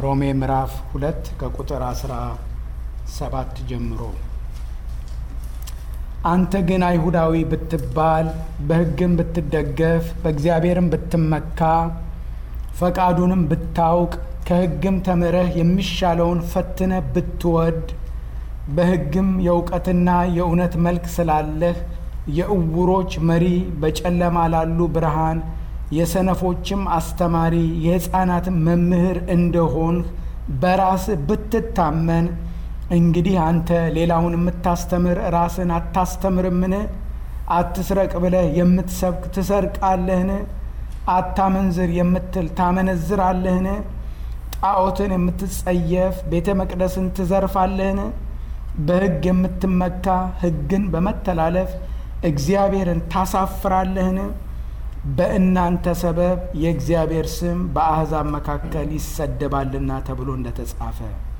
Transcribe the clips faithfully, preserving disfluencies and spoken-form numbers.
ሮሜ ምዕራፍ ሁለት ከቁጥር አስራ ሰባት ጀምሮ አንተ ግን አይሁዳዊ ብትባል በሕግም ብትደገፍ በእግዚአብሔርም ብትመካ ፈቃዱንም ብታውቅ ከሕግም ተምረህ የሚሻለውን ፈትነህ ብትወድ በሕግም የእውቀትና የእውነት መልክ ስላለህ የዕውሮች መሪ በጨለማ ላሉ ብርሃን የሰነፎችም አስተማሪ የሕፃናትም መምህር እንደሆንህ በራስህ ብትታመን እንግዲህ አንተ ሌላውን የምታስተምር ራስን አታስተምርምን? አትስረቅ ብለህ የምትሰብክ ትሰርቃለህን? አታመንዝር የምትል ታመነዝራለህን? ጣዖትን የምትጸየፍ ቤተ መቅደስን ትዘርፋለህን? በሕግ የምትመካ ሕግን በመተላለፍ እግዚአብሔርን ታሳፍራለህን? በእናንተ ሰበብ የእግዚአብሔር ስም በአሕዛብ መካከል ይሰደባልና ተብሎ እንደተጻፈ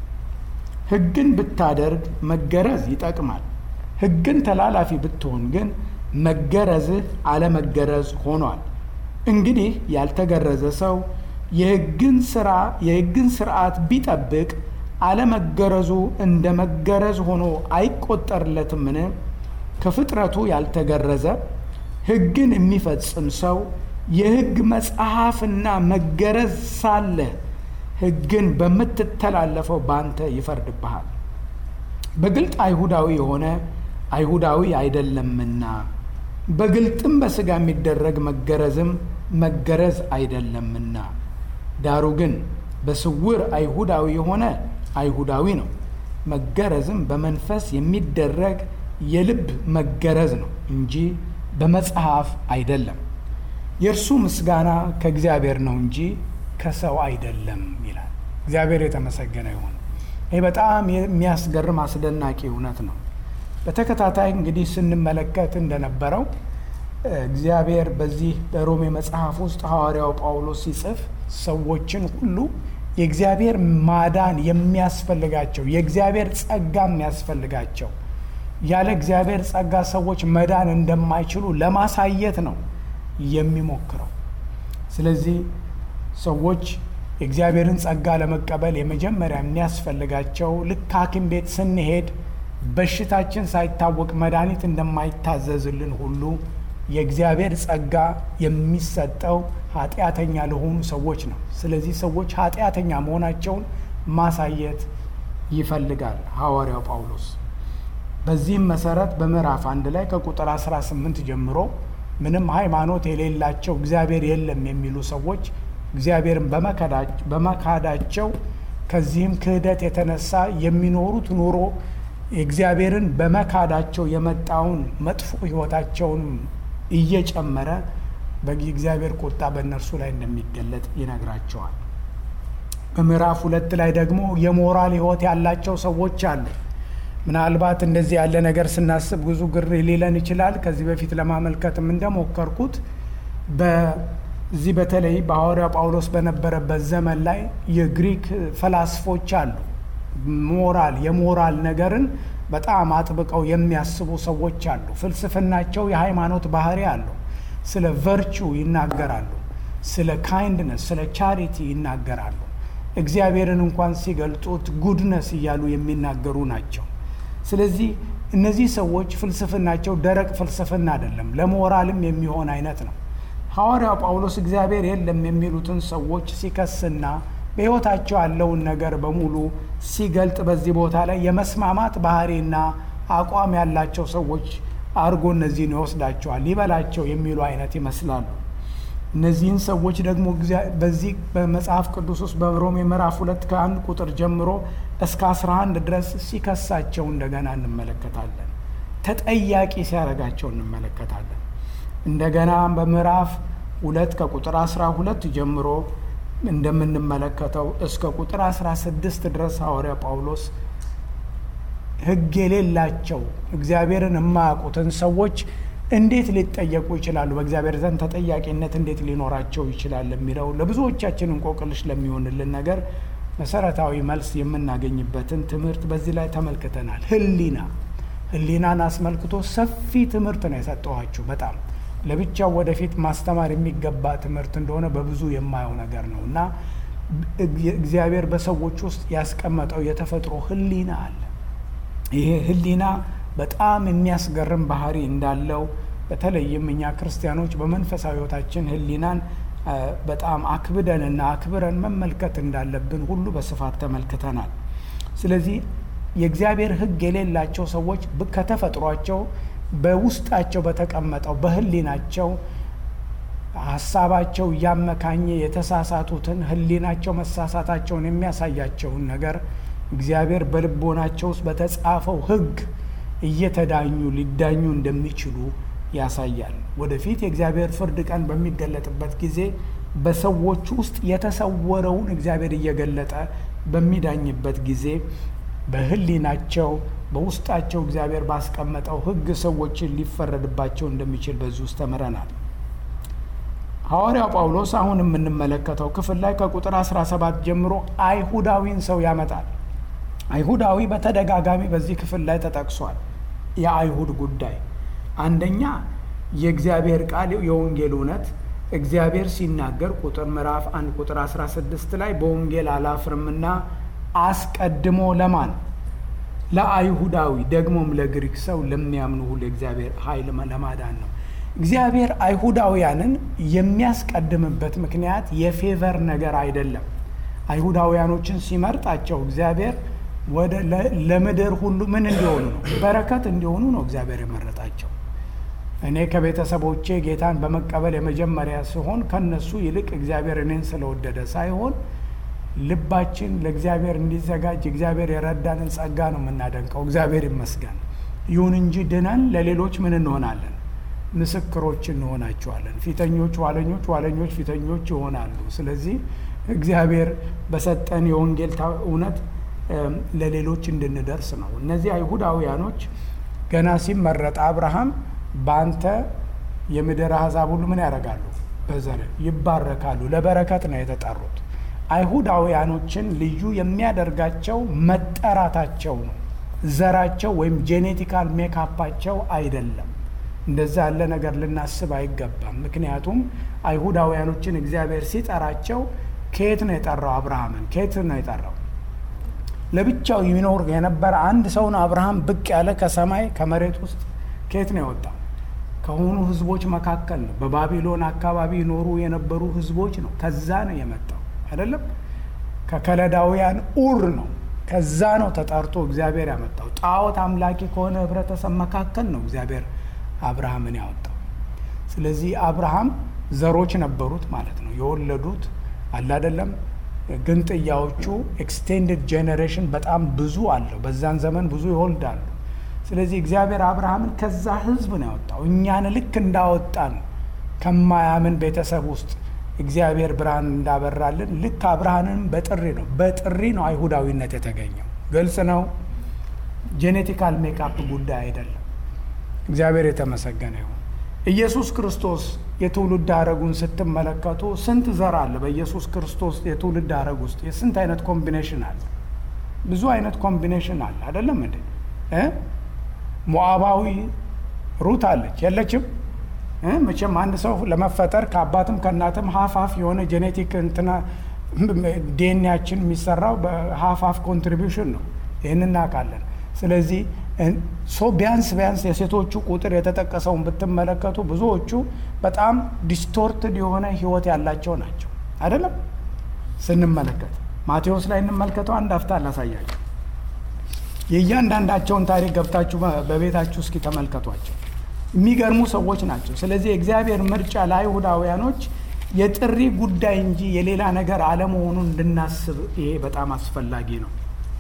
ሕግን ብታደርግ መገረዝ ይጠቅማል። ሕግን ተላላፊ ብትሆን ግን መገረዝህ አለመገረዝ ሆኗል። እንግዲህ ያልተገረዘ ሰው የሕግን ሥራ የሕግን ሥርዓት ቢጠብቅ አለመገረዙ እንደ መገረዝ ሆኖ አይቆጠርለትምን? ከፍጥረቱ ያልተገረዘ ሕግን የሚፈጽም ሰው የሕግ መጽሐፍና መገረዝ ሳለ ሕግን በምትተላለፈው ባንተ ይፈርድብሃል። በግልጥ አይሁዳዊ የሆነ አይሁዳዊ አይደለምና በግልጥም በሥጋ የሚደረግ መገረዝም መገረዝ አይደለምና፣ ዳሩ ግን በስውር አይሁዳዊ የሆነ አይሁዳዊ ነው። መገረዝም በመንፈስ የሚደረግ የልብ መገረዝ ነው እንጂ በመጽሐፍ አይደለም። የእርሱ ምስጋና ከእግዚአብሔር ነው እንጂ ከሰው አይደለም ይላል። እግዚአብሔር የተመሰገነ ይሁን። ይህ በጣም የሚያስገርም አስደናቂ እውነት ነው። በተከታታይ እንግዲህ ስንመለከት እንደነበረው እግዚአብሔር በዚህ በሮሜ መጽሐፍ ውስጥ ሐዋርያው ጳውሎስ ሲጽፍ ሰዎችን ሁሉ የእግዚአብሔር ማዳን የሚያስፈልጋቸው የእግዚአብሔር ጸጋ የሚያስፈልጋቸው ያለ እግዚአብሔር ጸጋ ሰዎች መዳን እንደማይችሉ ለማሳየት ነው የሚሞክረው። ስለዚህ ሰዎች የእግዚአብሔርን ጸጋ ለመቀበል የመጀመሪያ የሚያስፈልጋቸው ልክ ሐኪም ቤት ስንሄድ በሽታችን ሳይታወቅ መድኃኒት እንደማይታዘዝልን ሁሉ የእግዚአብሔር ጸጋ የሚሰጠው ኃጢአተኛ ለሆኑ ሰዎች ነው። ስለዚህ ሰዎች ኃጢአተኛ መሆናቸውን ማሳየት ይፈልጋል ሐዋርያው ጳውሎስ። በዚህም መሰረት በምዕራፍ አንድ ላይ ከቁጥር አስራ ስምንት ጀምሮ ምንም ሃይማኖት የሌላቸው እግዚአብሔር የለም የሚሉ ሰዎች እግዚአብሔርን በመካዳቸው ከዚህም ክህደት የተነሳ የሚኖሩት ኑሮ እግዚአብሔርን በመካዳቸው የመጣውን መጥፎ ሕይወታቸውን እየጨመረ በእግዚአብሔር ቁጣ በእነርሱ ላይ እንደሚገለጥ ይነግራቸዋል። በምዕራፍ ሁለት ላይ ደግሞ የሞራል ሕይወት ያላቸው ሰዎች አሉ። ምናልባት እንደዚህ ያለ ነገር ስናስብ ብዙ ግር ሊለን ይችላል። ከዚህ በፊት ለማመልከትም እንደሞከርኩት በዚህ በተለይ በሐዋርያ ጳውሎስ በነበረበት ዘመን ላይ የግሪክ ፈላስፎች አሉ። ሞራል የሞራል ነገርን በጣም አጥብቀው የሚያስቡ ሰዎች አሉ። ፍልስፍናቸው የሃይማኖት ባህሪ አለው። ስለ ቨርቹ ይናገራሉ፣ ስለ ካይንድነስ፣ ስለ ቻሪቲ ይናገራሉ። እግዚአብሔርን እንኳን ሲገልጡት ጉድነስ እያሉ የሚናገሩ ናቸው። ስለዚህ እነዚህ ሰዎች ፍልስፍናቸው ደረቅ ፍልስፍና አይደለም፣ ለሞራልም የሚሆን አይነት ነው። ሐዋርያው ጳውሎስ እግዚአብሔር የለም የሚሉትን ሰዎች ሲከስና በሕይወታቸው ያለውን ነገር በሙሉ ሲገልጥ በዚህ ቦታ ላይ የመስማማት ባህሪና አቋም ያላቸው ሰዎች አርጎ እነዚህን ይወስዳቸዋል። ሊበላቸው የሚሉ አይነት ይመስላሉ። እነዚህን ሰዎች ደግሞ በዚህ በመጽሐፍ ቅዱስ ውስጥ በሮሜ ምዕራፍ ሁለት ከአንድ ቁጥር ጀምሮ እስከ አስራ አንድ ድረስ ሲከሳቸው እንደገና እንመለከታለን። ተጠያቂ ሲያደርጋቸው እንመለከታለን። እንደገና በምዕራፍ ሁለት ከቁጥር አስራ ሁለት ጀምሮ እንደምንመለከተው እስከ ቁጥር አስራ ስድስት ድረስ ሐዋርያ ጳውሎስ ሕግ የሌላቸው እግዚአብሔርን የማያውቁትን ሰዎች እንዴት ሊጠየቁ ይችላሉ? በእግዚአብሔር ዘንድ ተጠያቂነት እንዴት ሊኖራቸው ይችላል? የሚለው ለብዙዎቻችን እንቆቅልሽ ለሚሆንልን ነገር መሰረታዊ መልስ የምናገኝበትን ትምህርት በዚህ ላይ ተመልክተናል። ህሊና ህሊናን አስመልክቶ ሰፊ ትምህርት ነው የሰጠኋችሁ። በጣም ለብቻው ወደፊት ማስተማር የሚገባ ትምህርት እንደሆነ በብዙ የማየው ነገር ነው እና እግዚአብሔር በሰዎች ውስጥ ያስቀመጠው የተፈጥሮ ህሊና አለ። ይሄ ህሊና በጣም የሚያስገርም ባህሪ እንዳለው በተለይም እኛ ክርስቲያኖች በመንፈሳዊ ሕይወታችን ህሊናን በጣም አክብደንና አክብረን መመልከት እንዳለብን ሁሉ በስፋት ተመልክተናል። ስለዚህ የእግዚአብሔር ሕግ የሌላቸው ሰዎች ከተፈጥሯቸው በውስጣቸው በተቀመጠው በህሊናቸው ሀሳባቸው እያመካኘ የተሳሳቱትን ህሊናቸው መሳሳታቸውን የሚያሳያቸውን ነገር እግዚአብሔር በልቦናቸው ውስጥ በተጻፈው ሕግ እየተዳኙ ሊዳኙ እንደሚችሉ ያሳያል። ወደፊት የእግዚአብሔር ፍርድ ቀን በሚገለጥበት ጊዜ በሰዎች ውስጥ የተሰወረውን እግዚአብሔር እየገለጠ በሚዳኝበት ጊዜ በህሊናቸው በውስጣቸው እግዚአብሔር ባስቀመጠው ሕግ ሰዎችን ሊፈረድባቸው እንደሚችል በዚህ ውስጥ ተምረናል። ሐዋርያው ጳውሎስ አሁን የምንመለከተው ክፍል ላይ ከቁጥር አስራ ሰባት ጀምሮ አይሁዳዊን ሰው ያመጣል። አይሁዳዊ በተደጋጋሚ በዚህ ክፍል ላይ ተጠቅሷል። የአይሁድ ጉዳይ አንደኛ የእግዚአብሔር ቃል የወንጌል እውነት እግዚአብሔር ሲናገር ቁጥር ምዕራፍ አንድ ቁጥር አስራ ስድስት ላይ በወንጌል አላፍርምና አስቀድሞ ለማን ለአይሁዳዊ ደግሞም ለግሪክ ሰው ለሚያምኑ ሁሉ የእግዚአብሔር ኃይል ለማዳን ነው። እግዚአብሔር አይሁዳውያንን የሚያስቀድምበት ምክንያት የፌቨር ነገር አይደለም። አይሁዳውያኖችን ሲመርጣቸው እግዚአብሔር ወደ ለምድር ሁሉ ምን እንዲሆኑ ነው? በረከት እንዲሆኑ ነው እግዚአብሔር የመረጣቸው። እኔ ከቤተሰቦቼ ጌታን በመቀበል የመጀመሪያ ሲሆን ከነሱ ይልቅ እግዚአብሔር እኔን ስለወደደ ሳይሆን ልባችን ለእግዚአብሔር እንዲዘጋጅ እግዚአብሔር የረዳንን ጸጋ ነው የምናደንቀው። እግዚአብሔር ይመስገን። ይሁን እንጂ ድነን ለሌሎች ምን እንሆናለን? ምስክሮች እንሆናቸዋለን። ፊተኞች ኋለኞች፣ ኋለኞች ፊተኞች ይሆናሉ። ስለዚህ እግዚአብሔር በሰጠን የወንጌል እውነት ለሌሎች እንድንደርስ ነው። እነዚህ አይሁዳውያኖች ገና ሲመረጥ አብርሃም በአንተ የምድር አሕዛብ ሁሉ ምን ያደርጋሉ? በዘር ይባረካሉ። ለበረከት ነው የተጠሩት። አይሁዳውያኖችን ልዩ የሚያደርጋቸው መጠራታቸው ነው። ዘራቸው ወይም ጄኔቲካል ሜካፓቸው አይደለም። እንደዛ ያለ ነገር ልናስብ አይገባም። ምክንያቱም አይሁዳውያኖችን እግዚአብሔር ሲጠራቸው ከየት ነው የጠራው? አብርሃምን ከየት ነው የጠራው? ለብቻው የሚኖር የነበረ አንድ ሰው ነው አብርሃም። ብቅ ያለ ከሰማይ ከመሬት ውስጥ ከየት ነው የወጣው? ከሆኑ ህዝቦች መካከል ነው። በባቢሎን አካባቢ ይኖሩ የነበሩ ህዝቦች ነው። ከዛ ነው የመጣው አይደለም። ከከለዳውያን ኡር ነው። ከዛ ነው ተጠርቶ እግዚአብሔር ያመጣው። ጣዖት አምላኪ ከሆነ ህብረተሰብ መካከል ነው እግዚአብሔር አብርሃምን ያወጣው። ስለዚህ አብርሃም ዘሮች ነበሩት ማለት ነው የወለዱት አለ አይደለም። ግን ጥያዎቹ ኤክስቴንድድ ጄኔሬሽን በጣም ብዙ አለው። በዛን ዘመን ብዙ ይወልዳሉ። ስለዚህ እግዚአብሔር አብርሃምን ከዛ ህዝብ ነው ያወጣው። እኛን ልክ እንዳወጣን ከማያምን ቤተሰብ ውስጥ እግዚአብሔር ብርሃን እንዳበራልን ልክ አብርሃምንም በጥሪ ነው በጥሪ ነው አይሁዳዊነት የተገኘው። ግልጽ ነው። ጄኔቲካል ሜካፕ ጉዳይ አይደለም። እግዚአብሔር የተመሰገነ ይሁን። ኢየሱስ ክርስቶስ የትውልድ ሐረጉን ስትመለከቱ ስንት ዘር አለ? በኢየሱስ ክርስቶስ የትውልድ ሐረግ ውስጥ የስንት አይነት ኮምቢኔሽን አለ? ብዙ አይነት ኮምቢኔሽን አለ አይደለም እንዴ? እ ሞዓባዊ ሩት አለች የለችም? እ መቼም አንድ ሰው ለመፈጠር ከአባትም ከእናትም ሀፍ ሀፍ የሆነ ጄኔቲክ እንትና ዲኤንኤያችን የሚሰራው በሀፍ ሀፍ ኮንትሪቢዩሽን ነው። ይህን እናውቃለን። ስለዚህ ሶ ቢያንስ ቢያንስ የሴቶቹ ቁጥር የተጠቀሰውን ብትመለከቱ ብዙዎቹ በጣም ዲስቶርትድ የሆነ ህይወት ያላቸው ናቸው አይደለም። ስንመለከት ማቴዎስ ላይ እንመልከተው። አንድ አፍታ ላሳያችሁ። የእያንዳንዳቸውን ታሪክ ገብታችሁ በቤታችሁ እስኪ ተመልከቷቸው። የሚገርሙ ሰዎች ናቸው። ስለዚህ የእግዚአብሔር ምርጫ ለአይሁዳውያኖች የጥሪ ጉዳይ እንጂ የሌላ ነገር አለመሆኑን እንድናስብ ይሄ በጣም አስፈላጊ ነው።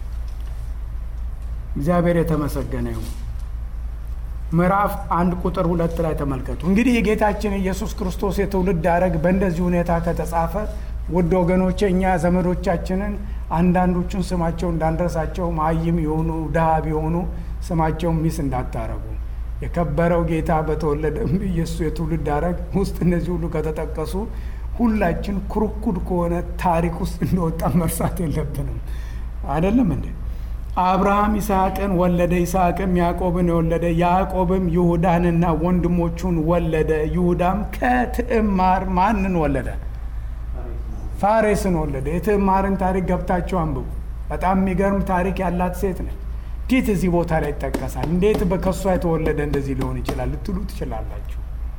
እግዚአብሔር የተመሰገነ ይሁን። ምዕራፍ አንድ ቁጥር ሁለት ላይ ተመልከቱ። እንግዲህ የጌታችን ኢየሱስ ክርስቶስ የትውልድ ሐረግ በእንደዚህ ሁኔታ ከተጻፈ ውድ ወገኖቼ እኛ ዘመዶቻችንን አንዳንዶቹን ስማቸው እንዳንረሳቸው መሀይም የሆኑ ድሃ ቢሆኑ ስማቸውን ሚስ እንዳታረጉ። የከበረው ጌታ በተወለደ ኢየሱስ የትውልድ ሐረግ ውስጥ እነዚህ ሁሉ ከተጠቀሱ ሁላችን ኩርኩድ ከሆነ ታሪክ ውስጥ እንደወጣ መርሳት የለብንም አይደለም እንዴ? አብርሃም ይስሐቅን ወለደ፣ ይስሐቅም ያዕቆብን የወለደ፣ ያዕቆብም ይሁዳንና ወንድሞቹን ወለደ። ይሁዳም ከትዕማር ማንን ወለደ? ፋሬስን ወለደ። የትዕማርን ታሪክ ገብታችሁ አንብቡ። በጣም የሚገርም ታሪክ ያላት ሴት ነች። እንዴት እዚህ ቦታ ላይ ይጠቀሳል? እንዴት በከሷ የተወለደ እንደዚህ ሊሆን ይችላል ልትሉ ትችላላችሁ።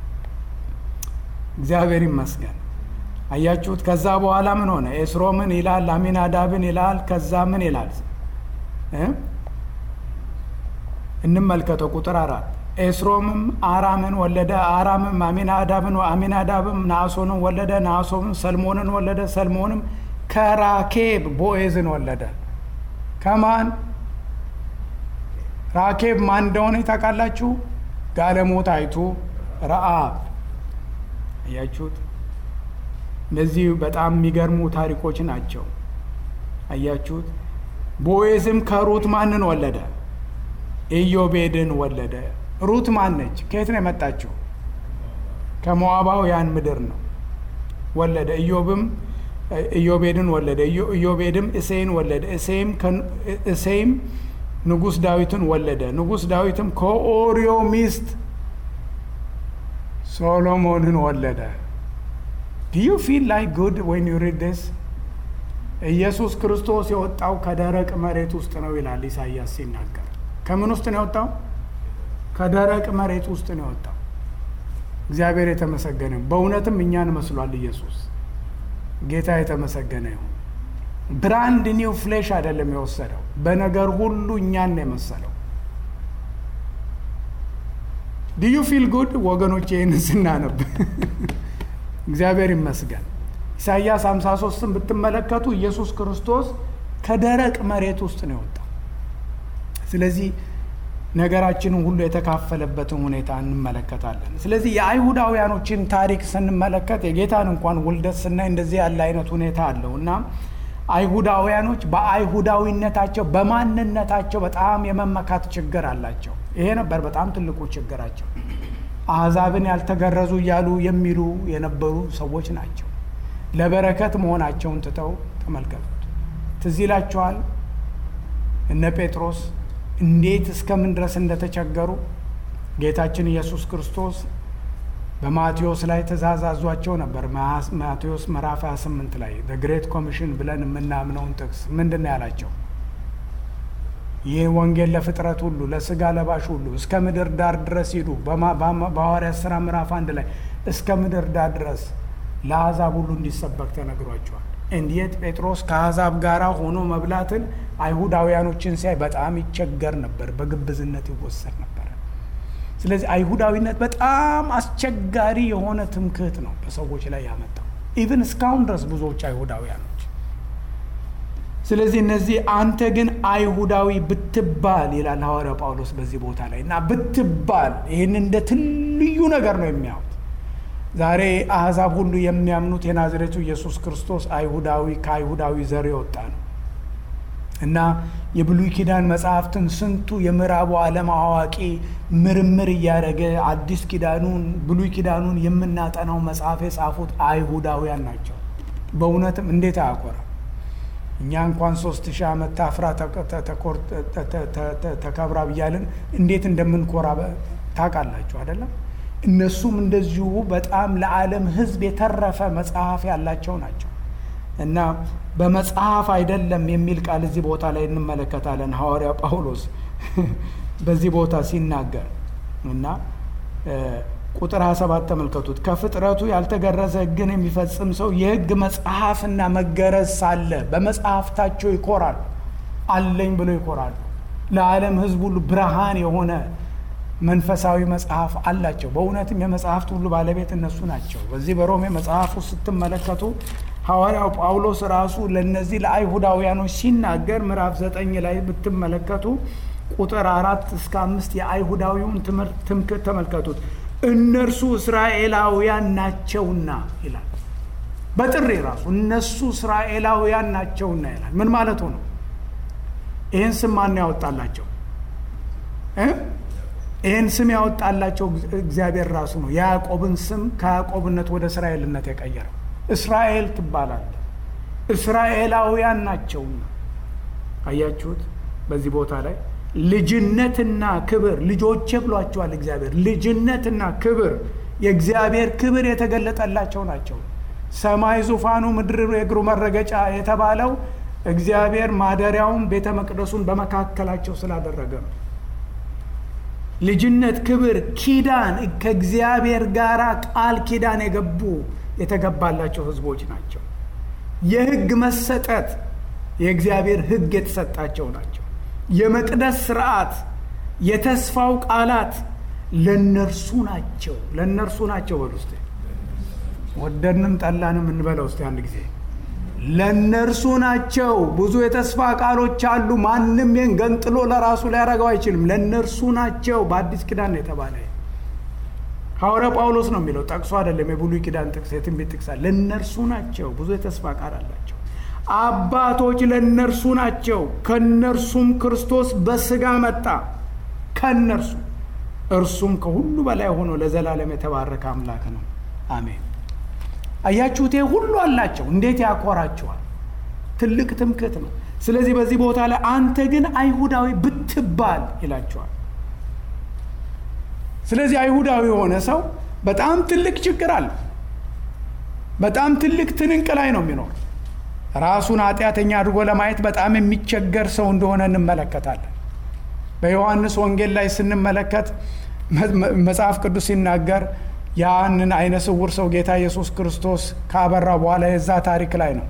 እግዚአብሔር ይመስገን። አያችሁት? ከዛ በኋላ ምን ሆነ? ኤስሮምን ይላል፣ አሚናዳብን ይላል። ከዛ ምን ይላል እንመልከተው። ቁጥር አራት ኤስሮምም አራምን ወለደ፣ አራምም አሚናዳብን፣ አሚናዳብም ናሶንን ወለደ፣ ናሶንም ሰልሞንን ወለደ፣ ሰልሞንም ከራኬብ ቦዔዝን ወለደ። ከማን? ራኬብ ማን እንደሆነ ታውቃላችሁ? ጋለሞታይቱ ረአብ። አያችሁት? እነዚህ በጣም የሚገርሙ ታሪኮች ናቸው። አያችሁት? ቦዔዝም ከሩት ማንን ወለደ? ኢዮቤድን ወለደ። ሩት ማን ነች? ከየት ነው የመጣችው? ከሞዓባውያን ምድር ነው ወለደ። ኢዮብም ኢዮቤድን ወለደ። ኢዮቤድም እሴይን ወለደ። እሴይም እሴይም ንጉሥ ዳዊትን ወለደ። ንጉሥ ዳዊትም ከኦርዮ ሚስት ሶሎሞንን ወለደ። Do you feel like good when you read this? ኢየሱስ ክርስቶስ የወጣው ከደረቅ መሬት ውስጥ ነው ይላል ኢሳይያስ ሲናገር። ከምን ውስጥ ነው የወጣው? ከደረቅ መሬት ውስጥ ነው የወጣው። እግዚአብሔር የተመሰገነ። በእውነትም እኛን መስሏል ኢየሱስ። ጌታ የተመሰገነ ይሁን። ብራንድ ኒው ፍሌሽ አይደለም የወሰደው፣ በነገር ሁሉ እኛን ነው የመሰለው። Do you feel good ወገኖቼ? ይህን ስናነብ እግዚአብሔር ይመስገን። ኢሳይያስ ሃምሳ ሶስትን ብትመለከቱ ኢየሱስ ክርስቶስ ከደረቅ መሬት ውስጥ ነው የወጣው። ስለዚህ ነገራችንን ሁሉ የተካፈለበትን ሁኔታ እንመለከታለን። ስለዚህ የአይሁዳውያኖችን ታሪክ ስንመለከት የጌታን እንኳን ውልደት ስናይ እንደዚህ ያለ አይነት ሁኔታ አለው እና አይሁዳውያኖች በአይሁዳዊነታቸው በማንነታቸው በጣም የመመካት ችግር አላቸው። ይሄ ነበር በጣም ትልቁ ችግራቸው። አሕዛብን ያልተገረዙ እያሉ የሚሉ የነበሩ ሰዎች ናቸው። ለበረከት መሆናቸውን ትተው ተመልከቱት። ትዝ ይላችኋል እነ ጴጥሮስ እንዴት እስከምን ድረስ እንደተቸገሩ ጌታችን ኢየሱስ ክርስቶስ በማቴዎስ ላይ ትእዛዝ አዟቸው ነበር። ማቴዎስ ምዕራፍ ሃያ ስምንት ላይ the great commission ብለን የምናምነውን ጥቅስ ምንድን ነው ያላቸው? ይህ ወንጌል ለፍጥረት ሁሉ ለስጋ ለባሽ ሁሉ እስከ ምድር ዳር ድረስ ሂዱ። በሐዋርያት ሥራ ምዕራፍ አንድ ላይ እስከ ምድር ዳር ድረስ ለአሕዛብ ሁሉ እንዲሰበክ ተነግሯቸዋል። እንዴት ጴጥሮስ ከአሕዛብ ጋር ሆኖ መብላትን አይሁዳውያኖችን ሲያይ በጣም ይቸገር ነበር፣ በግብዝነት ይወሰድ ነበር። ስለዚህ አይሁዳዊነት በጣም አስቸጋሪ የሆነ ትምክህት ነው በሰዎች ላይ ያመጣው፣ ኢቭን እስካሁን ድረስ ብዙዎች አይሁዳውያኖች። ስለዚህ እነዚህ አንተ ግን አይሁዳዊ ብትባል ይላል ሐዋርያው ጳውሎስ በዚህ ቦታ ላይ እና ብትባል ይህን እንደ ትልዩ ነገር ነው የሚያዩት። ዛሬ አሕዛብ ሁሉ የሚያምኑት የናዝሬቱ ኢየሱስ ክርስቶስ አይሁዳዊ ከአይሁዳዊ ዘር የወጣ ነው እና የብሉይ ኪዳን መጽሐፍትን ስንቱ የምዕራቡ ዓለም አዋቂ ምርምር እያደረገ አዲስ ኪዳኑን ብሉይ ኪዳኑን የምናጠናው መጽሐፍ የጻፉት አይሁዳውያን ናቸው። በእውነትም እንዴት አያኮራ! እኛ እንኳን ሶስት ሺህ ዓመት ታፍራ ተከብራ ብያልን እንዴት እንደምንኮራ ታውቃላችሁ አይደለም? እነሱም እንደዚሁ በጣም ለዓለም ሕዝብ የተረፈ መጽሐፍ ያላቸው ናቸው እና በመጽሐፍ አይደለም የሚል ቃል እዚህ ቦታ ላይ እንመለከታለን። ሐዋርያ ጳውሎስ በዚህ ቦታ ሲናገር እና ቁጥር ሃያ ሰባት ተመልከቱት። ከፍጥረቱ ያልተገረዘ ሕግን የሚፈጽም ሰው የሕግ መጽሐፍና መገረዝ ሳለ በመጽሐፍታቸው ይኮራሉ፣ አለኝ ብሎ ይኮራሉ። ለዓለም ሕዝብ ሁሉ ብርሃን የሆነ መንፈሳዊ መጽሐፍ አላቸው። በእውነትም የመጽሐፍት ሁሉ ባለቤት እነሱ ናቸው። በዚህ በሮሜ መጽሐፍ ውስጥ ስትመለከቱ ሐዋርያው ጳውሎስ ራሱ ለነዚህ ለአይሁዳውያኖች ሲናገር ምዕራፍ ዘጠኝ ላይ ብትመለከቱ ቁጥር አራት እስከ አምስት የአይሁዳዊውን ትምህርት ትምክህት ተመልከቱት። እነርሱ እስራኤላውያን ናቸውና ይላል። በጥሪ ራሱ እነሱ እስራኤላውያን ናቸውና ይላል። ምን ማለቱ ነው? ይህን ስም ማን ያወጣላቸው? እ ይህን ስም ያወጣላቸው እግዚአብሔር ራሱ ነው። የያዕቆብን ስም ከያዕቆብነት ወደ እስራኤልነት የቀየረው። እስራኤል ትባላለ። እስራኤላውያን ናቸውና። አያችሁት? በዚህ ቦታ ላይ ልጅነትና ክብር ልጆቼ ብሏቸዋል እግዚአብሔር። ልጅነትና ክብር የእግዚአብሔር ክብር የተገለጠላቸው ናቸው። ሰማይ ዙፋኑ ምድር የእግሩ መረገጫ የተባለው እግዚአብሔር ማደሪያውን ቤተ መቅደሱን በመካከላቸው ስላደረገ ነው። ልጅነት፣ ክብር፣ ኪዳን ከእግዚአብሔር ጋር ቃል ኪዳን የገቡ የተገባላቸው ህዝቦች ናቸው። የህግ መሰጠት የእግዚአብሔር ህግ የተሰጣቸው ናቸው። የመቅደስ ስርዓት፣ የተስፋው ቃላት ለነርሱ ናቸው። ለነርሱ ናቸው በሉ እስቲ። ወደድንም ጠላንም እንበለው እስቲ አንድ ጊዜ ለነርሱ ናቸው። ብዙ የተስፋ ቃሎች አሉ። ማንም ይህን ገንጥሎ ለራሱ ሊያደርገው አይችልም። ለነርሱ ናቸው። በአዲስ ኪዳን የተባለ ሐዋርያ ጳውሎስ ነው የሚለው፣ ጠቅሶ አይደለም። የብሉይ ኪዳን ጥቅስ፣ የትንቢት ጥቅስ ለነርሱ ናቸው። ብዙ የተስፋ ቃል አላቸው። አባቶች ለነርሱ ናቸው። ከነርሱም ክርስቶስ በስጋ መጣ። ከነርሱ እርሱም ከሁሉ በላይ ሆኖ ለዘላለም የተባረከ አምላክ ነው። አሜን። አያችሁት? ሁሉ አላቸው። እንዴት ያኮራቸዋል! ትልቅ ትምክህት ነው። ስለዚህ በዚህ ቦታ ላይ አንተ ግን አይሁዳዊ ብትባል ይላቸዋል። ስለዚህ አይሁዳዊ የሆነ ሰው በጣም ትልቅ ችግር አለ። በጣም ትልቅ ትንንቅ ላይ ነው የሚኖር። ራሱን ኃጢአተኛ አድርጎ ለማየት በጣም የሚቸገር ሰው እንደሆነ እንመለከታለን። በዮሐንስ ወንጌል ላይ ስንመለከት መጽሐፍ ቅዱስ ሲናገር ያንን አይነ ስውር ሰው ጌታ ኢየሱስ ክርስቶስ ካበራ በኋላ የዛ ታሪክ ላይ ነው።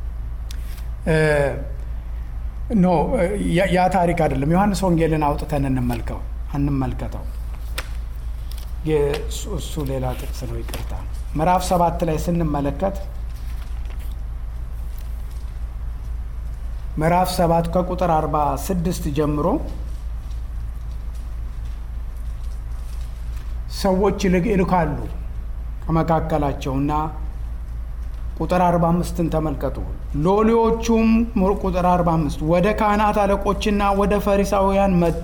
ኖ ያ ታሪክ አይደለም። ዮሐንስ ወንጌልን አውጥተን እንመልከው እንመልከተው። እሱ ሌላ ጥቅስ ነው። ይቅርታ። ምዕራፍ ሰባት ላይ ስንመለከት ምዕራፍ ሰባት ከቁጥር አርባ ስድስት ጀምሮ ሰዎች ይልካሉ ከመካከላቸውና ቁጥር አርባ አምስትን ተመልከቱ። ሎሌዎቹም ቁጥር አርባ አምስት ወደ ካህናት አለቆችና ወደ ፈሪሳውያን መጡ።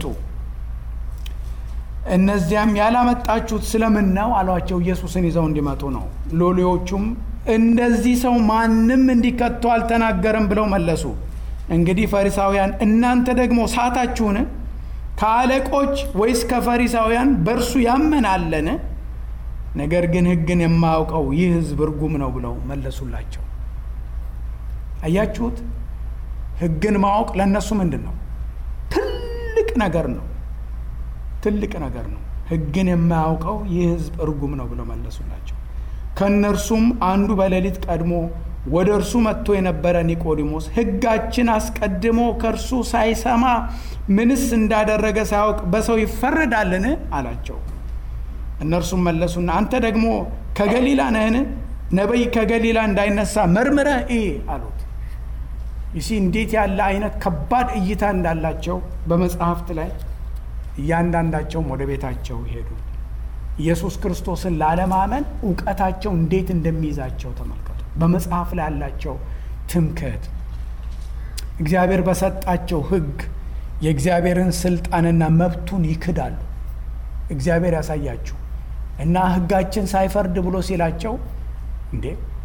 እነዚያም ያላመጣችሁት ስለምን ነው አሏቸው። ኢየሱስን ይዘው እንዲመጡ ነው። ሎሌዎቹም እንደዚህ ሰው ማንም እንዲከቶ አልተናገረም ብለው መለሱ። እንግዲህ ፈሪሳውያን እናንተ ደግሞ ሳታችሁን? ከአለቆች ወይስ ከፈሪሳውያን በእርሱ ያመናለን? ነገር ግን ሕግን የማያውቀው ይህ ሕዝብ ርጉም ነው ብለው መለሱላቸው። አያችሁት? ሕግን ማወቅ ለእነሱ ምንድን ነው? ትልቅ ነገር ነው። ትልቅ ነገር ነው። ሕግን የማያውቀው ይህ ሕዝብ ርጉም ነው ብለው መለሱላቸው። ከእነርሱም አንዱ በሌሊት ቀድሞ ወደ እርሱ መጥቶ የነበረ ኒቆዲሞስ ሕጋችን አስቀድሞ ከእርሱ ሳይሰማ ምንስ እንዳደረገ ሳያውቅ በሰው ይፈረዳልን አላቸው። እነርሱም መለሱና አንተ ደግሞ ከገሊላ ነህን? ነቢይ ከገሊላ እንዳይነሳ መርምረህ እይ አሉት። ይሲ እንዴት ያለ አይነት ከባድ እይታ እንዳላቸው በመጽሐፍት ላይ እያንዳንዳቸውም ወደ ቤታቸው ሄዱ። ኢየሱስ ክርስቶስን ላለማመን እውቀታቸው እንዴት እንደሚይዛቸው ተመልከቱ። በመጽሐፍ ላይ ያላቸው ትምክህት፣ እግዚአብሔር በሰጣቸው ሕግ የእግዚአብሔርን ስልጣንና መብቱን ይክዳሉ። እግዚአብሔር ያሳያችሁ እና ሕጋችን ሳይፈርድ ብሎ ሲላቸው እንዴ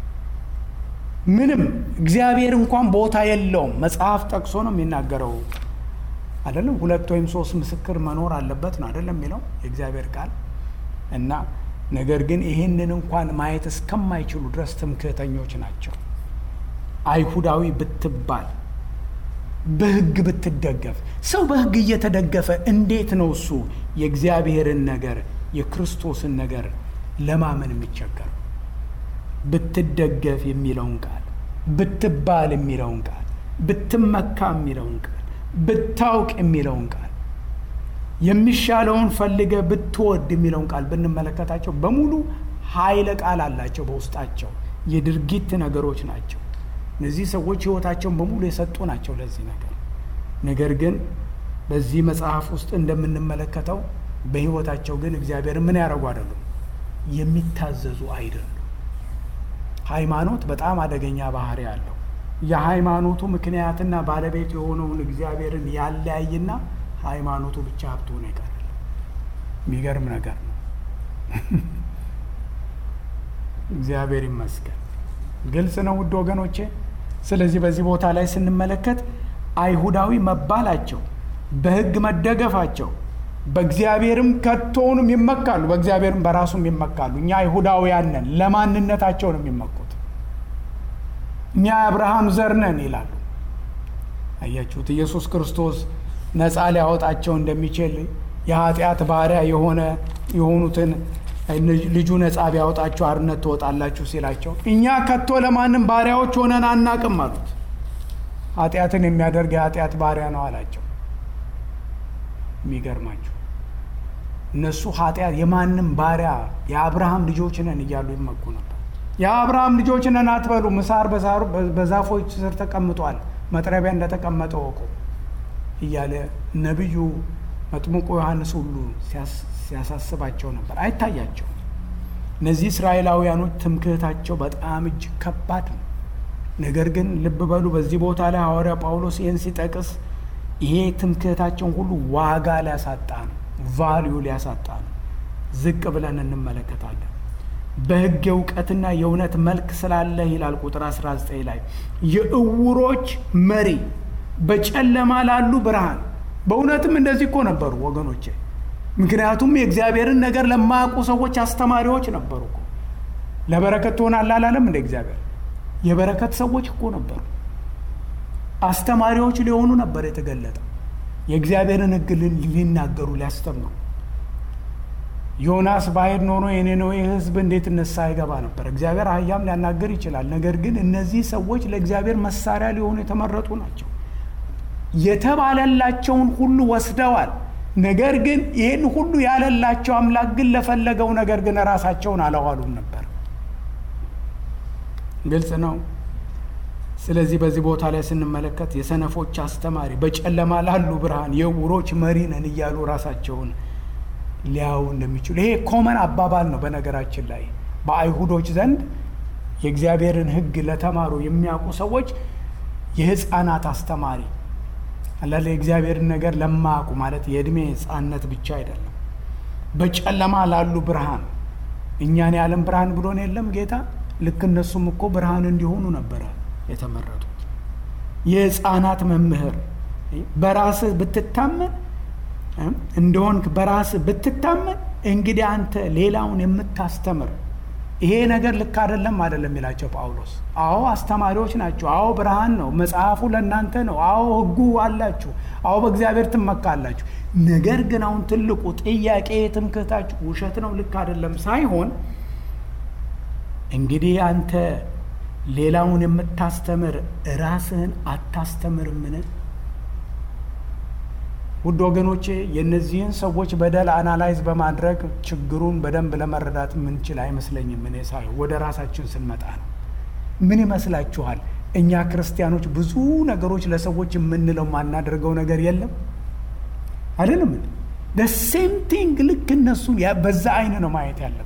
ምንም እግዚአብሔር እንኳን ቦታ የለውም። መጽሐፍ ጠቅሶ ነው የሚናገረው አይደለም? ሁለት ወይም ሶስት ምስክር መኖር አለበት ነው አይደለም የሚለው የእግዚአብሔር ቃል። እና ነገር ግን ይሄንን እንኳን ማየት እስከማይችሉ ድረስ ትምክህተኞች ናቸው። አይሁዳዊ ብትባል፣ በሕግ ብትደገፍ፣ ሰው በሕግ እየተደገፈ እንዴት ነው እሱ የእግዚአብሔርን ነገር የክርስቶስን ነገር ለማመን የሚቸገር? ብትደገፍ የሚለውን ቃል፣ ብትባል የሚለውን ቃል፣ ብትመካ የሚለውን ቃል፣ ብታውቅ የሚለውን ቃል፣ የሚሻለውን ፈልገ ብትወድ የሚለውን ቃል ብንመለከታቸው በሙሉ ኃይለ ቃል አላቸው። በውስጣቸው የድርጊት ነገሮች ናቸው። እነዚህ ሰዎች ሕይወታቸውን በሙሉ የሰጡ ናቸው ለዚህ ነገር። ነገር ግን በዚህ መጽሐፍ ውስጥ እንደምንመለከተው በሕይወታቸው ግን እግዚአብሔር ምን ያደርጉ አይደሉም፣ የሚታዘዙ አይደሉም። ሃይማኖት በጣም አደገኛ ባህሪ አለው። የሃይማኖቱ ምክንያትና ባለቤት የሆነውን እግዚአብሔርን ያለያይና ሃይማኖቱ ብቻ ሀብቶ ነው ይቀራል። የሚገርም ነገር ነው። እግዚአብሔር ይመስገን። ግልጽ ነው ውድ ወገኖቼ። ስለዚህ በዚህ ቦታ ላይ ስንመለከት አይሁዳዊ መባላቸው፣ በሕግ መደገፋቸው፣ በእግዚአብሔርም ከቶውንም ይመካሉ፣ በእግዚአብሔርም በራሱም ይመካሉ። እኛ አይሁዳውያን ነን፣ ለማንነታቸው ነው የሚመኩት። እኛ የአብርሃም ዘር ነን ይላሉ። አያችሁት? ኢየሱስ ክርስቶስ ነፃ ሊያወጣቸው እንደሚችል የኃጢአት ባሪያ የሆነ የሆኑትን ልጁ ነፃ ቢያወጣችሁ አርነት ትወጣላችሁ ሲላቸው እኛ ከቶ ለማንም ባሪያዎች ሆነን አናቅም አሉት። ኃጢአትን የሚያደርግ የኃጢአት ባሪያ ነው አላቸው። የሚገርማችሁ እነሱ ኃጢአት የማንም ባሪያ የአብርሃም ልጆች ነን እያሉ ይመኩ ነበር። የአብርሃም ልጆች ነን አትበሉ፣ ምሳር በዛፎች ስር ተቀምጧል፣ መጥረቢያ እንደተቀመጠ ወቁ እያለ ነቢዩ መጥምቁ ዮሐንስ ሁሉ ሲያሳስባቸው ነበር። አይታያቸው። እነዚህ እስራኤላውያኖች ትምክህታቸው በጣም እጅግ ከባድ ነው። ነገር ግን ልብ በሉ፣ በዚህ ቦታ ላይ ሐዋርያ ጳውሎስ ይህን ሲጠቅስ ይሄ ትምክህታቸውን ሁሉ ዋጋ ሊያሳጣ ነው፣ ቫልዩ ሊያሳጣ ነው። ዝቅ ብለን እንመለከታለን። በሕግ የእውቀትና የእውነት መልክ ስላለ ይላል ቁጥር አስራ ዘጠኝ ላይ የእውሮች መሪ በጨለማ ላሉ ብርሃን። በእውነትም እንደዚህ እኮ ነበሩ ወገኖቼ። ምክንያቱም የእግዚአብሔርን ነገር ለማያውቁ ሰዎች አስተማሪዎች ነበሩ እኮ። ለበረከት ትሆናለህ አላለም እንደ እግዚአብሔር? የበረከት ሰዎች እኮ ነበሩ። አስተማሪዎች ሊሆኑ ነበር የተገለጠ የእግዚአብሔርን ሕግ ሊናገሩ ሊያስተምሩ። ዮናስ ባይሄድ ኖሮ የኔነዌ ሕዝብ እንዴት እነሳ አይገባ ነበር። እግዚአብሔር አህያም ሊያናገር ይችላል። ነገር ግን እነዚህ ሰዎች ለእግዚአብሔር መሳሪያ ሊሆኑ የተመረጡ ናቸው። የተባለላቸውን ሁሉ ወስደዋል። ነገር ግን ይህን ሁሉ ያለላቸው አምላክ ግን ለፈለገው ነገር ግን ራሳቸውን አላዋሉም ነበር። ግልጽ ነው። ስለዚህ በዚህ ቦታ ላይ ስንመለከት የሰነፎች አስተማሪ፣ በጨለማ ላሉ ብርሃን፣ የዕውሮች መሪ ነን እያሉ ራሳቸውን ሊያዩ እንደሚችሉ ይሄ ኮመን አባባል ነው። በነገራችን ላይ በአይሁዶች ዘንድ የእግዚአብሔርን ሕግ ለተማሩ የሚያውቁ ሰዎች የሕፃናት አስተማሪ አለ። የእግዚአብሔርን ነገር ለማያውቁ ማለት የእድሜ ሕፃንነት ብቻ አይደለም። በጨለማ ላሉ ብርሃን፣ እኛን የዓለም ብርሃን ብሎን የለም ጌታ። ልክ እነሱም እኮ ብርሃን እንዲሆኑ ነበረ የተመረጡት። የሕፃናት መምህር፣ በራስህ ብትታመን እንደሆንክ በራስህ ብትታመን እንግዲህ አንተ ሌላውን የምታስተምር። ይሄ ነገር ልክ አይደለም አይደለም ይላቸው ጳውሎስ። አዎ አስተማሪዎች ናቸው። አዎ ብርሃን ነው፣ መጽሐፉ ለእናንተ ነው። አዎ ሕጉ አላችሁ። አዎ በእግዚአብሔር ትመካላችሁ። ነገር ግን አሁን ትልቁ ጥያቄ ትምክህታችሁ ውሸት ነው፣ ልክ አይደለም ሳይሆን እንግዲህ አንተ ሌላውን የምታስተምር ራስህን አታስተምርምን? ውድ ወገኖቼ የእነዚህን ሰዎች በደል አናላይዝ በማድረግ ችግሩን በደንብ ለመረዳት የምንችል አይመስለኝም። እኔ ሳይሆን ወደ ራሳችን ስንመጣ ነው። ምን ይመስላችኋል? እኛ ክርስቲያኖች ብዙ ነገሮች ለሰዎች የምንለው ማናደርገው ነገር የለም አይደለም? the same thing ልክ እነሱን በዛ አይን ነው ማየት ያለብን።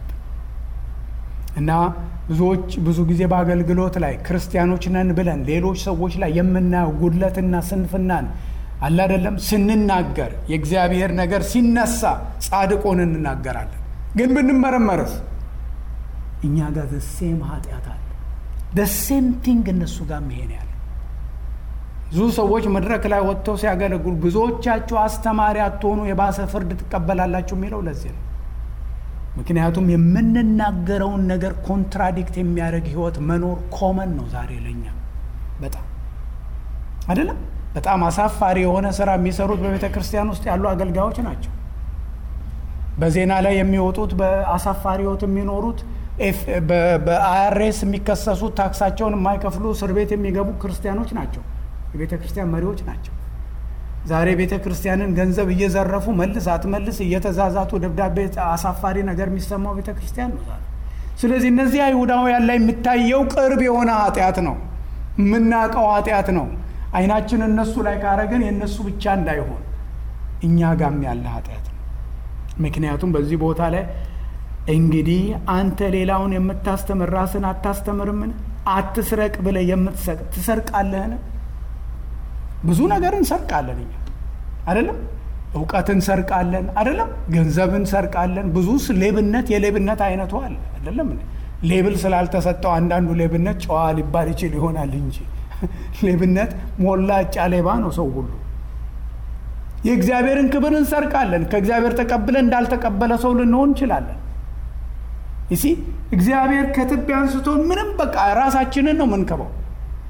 እና ብዙዎች ብዙ ጊዜ በአገልግሎት ላይ ክርስቲያኖች ነን ብለን ሌሎች ሰዎች ላይ የምናየው ጉድለትና ስንፍናን አለ አይደለም ስንናገር የእግዚአብሔር ነገር ሲነሳ ጻድቆን እንናገራለን። ግን ብንመረመርስ እኛ ጋር the same ኃጢአት አለ። the same thing እነሱ ጋር መሄን ያለ ብዙ ሰዎች መድረክ ላይ ወጥተው ሲያገለግሉ ብዙዎቻችሁ አስተማሪ አትሆኑ የባሰ ፍርድ ትቀበላላችሁ የሚለው ለዚህ ነው። ምክንያቱም የምንናገረውን ነገር ኮንትራዲክት የሚያደርግ ህይወት መኖር ኮመን ነው ዛሬ ለኛ በጣም አይደለም። በጣም አሳፋሪ የሆነ ስራ የሚሰሩት በቤተ ክርስቲያን ውስጥ ያሉ አገልጋዮች ናቸው። በዜና ላይ የሚወጡት በአሳፋሪ ህይወት የሚኖሩት በአይአርኤስ የሚከሰሱት ታክሳቸውን የማይከፍሉ እስር ቤት የሚገቡ ክርስቲያኖች ናቸው። የቤተ ክርስቲያን መሪዎች ናቸው። ዛሬ ቤተ ክርስቲያንን ገንዘብ እየዘረፉ መልስ አትመልስ እየተዛዛቱ ደብዳቤ አሳፋሪ ነገር የሚሰማው ቤተ ክርስቲያን ነው ዛሬ። ስለዚህ እነዚህ አይሁዳውያን ላይ የሚታየው ቅርብ የሆነ ኃጢአት ነው፣ የምናውቀው ኃጢአት ነው። አይናችን እነሱ ላይ ካረገን የእነሱ ብቻ እንዳይሆን እኛ ጋም ያለ ኃጢአት ነው። ምክንያቱም በዚህ ቦታ ላይ እንግዲህ አንተ ሌላውን የምታስተምር ራስን አታስተምርምን? አትስረቅ ብለህ የምትሰቅ ትሰርቃለህን? ብዙ ነገር እንሰርቃለን እኛ አይደለም? እውቀት እንሰርቃለን አይደለም? ገንዘብ እንሰርቃለን። ብዙ ሌብነት የሌብነት አይነቱ አለ አይደለም? ሌብል ስላልተሰጠው አንዳንዱ ሌብነት ጨዋ ሊባል ይችል ይሆናል እንጂ ሌብነት ሞላጫ ሌባ ነው ሰው ሁሉ። የእግዚአብሔርን ክብር እንሰርቃለን። ከእግዚአብሔር ተቀብለን እንዳልተቀበለ ሰው ልንሆን እንችላለን። እሺ እግዚአብሔር ከትቢያ አንስቶ ምንም በቃ ራሳችንን ነው የምንከበው።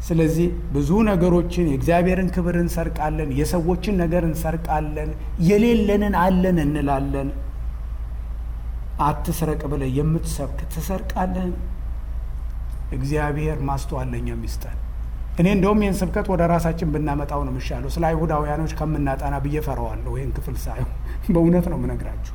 ስለዚህ ብዙ ነገሮችን የእግዚአብሔርን ክብር እንሰርቃለን፣ የሰዎችን ነገር እንሰርቃለን፣ የሌለንን አለን እንላለን። አትስረቅ ብለህ የምትሰብክ ትሰርቃለህ? እግዚአብሔር ማስተዋል ለኛ ይስጠን። እኔ እንደውም ይህን ስብከት ወደ ራሳችን ብናመጣው ነው የሚሻለው። ስለ አይሁዳውያኖች ከምናጠና ብዬ ፈራዋለሁ። ይህን ክፍል ሳይሆን በእውነት ነው የምነግራችሁ።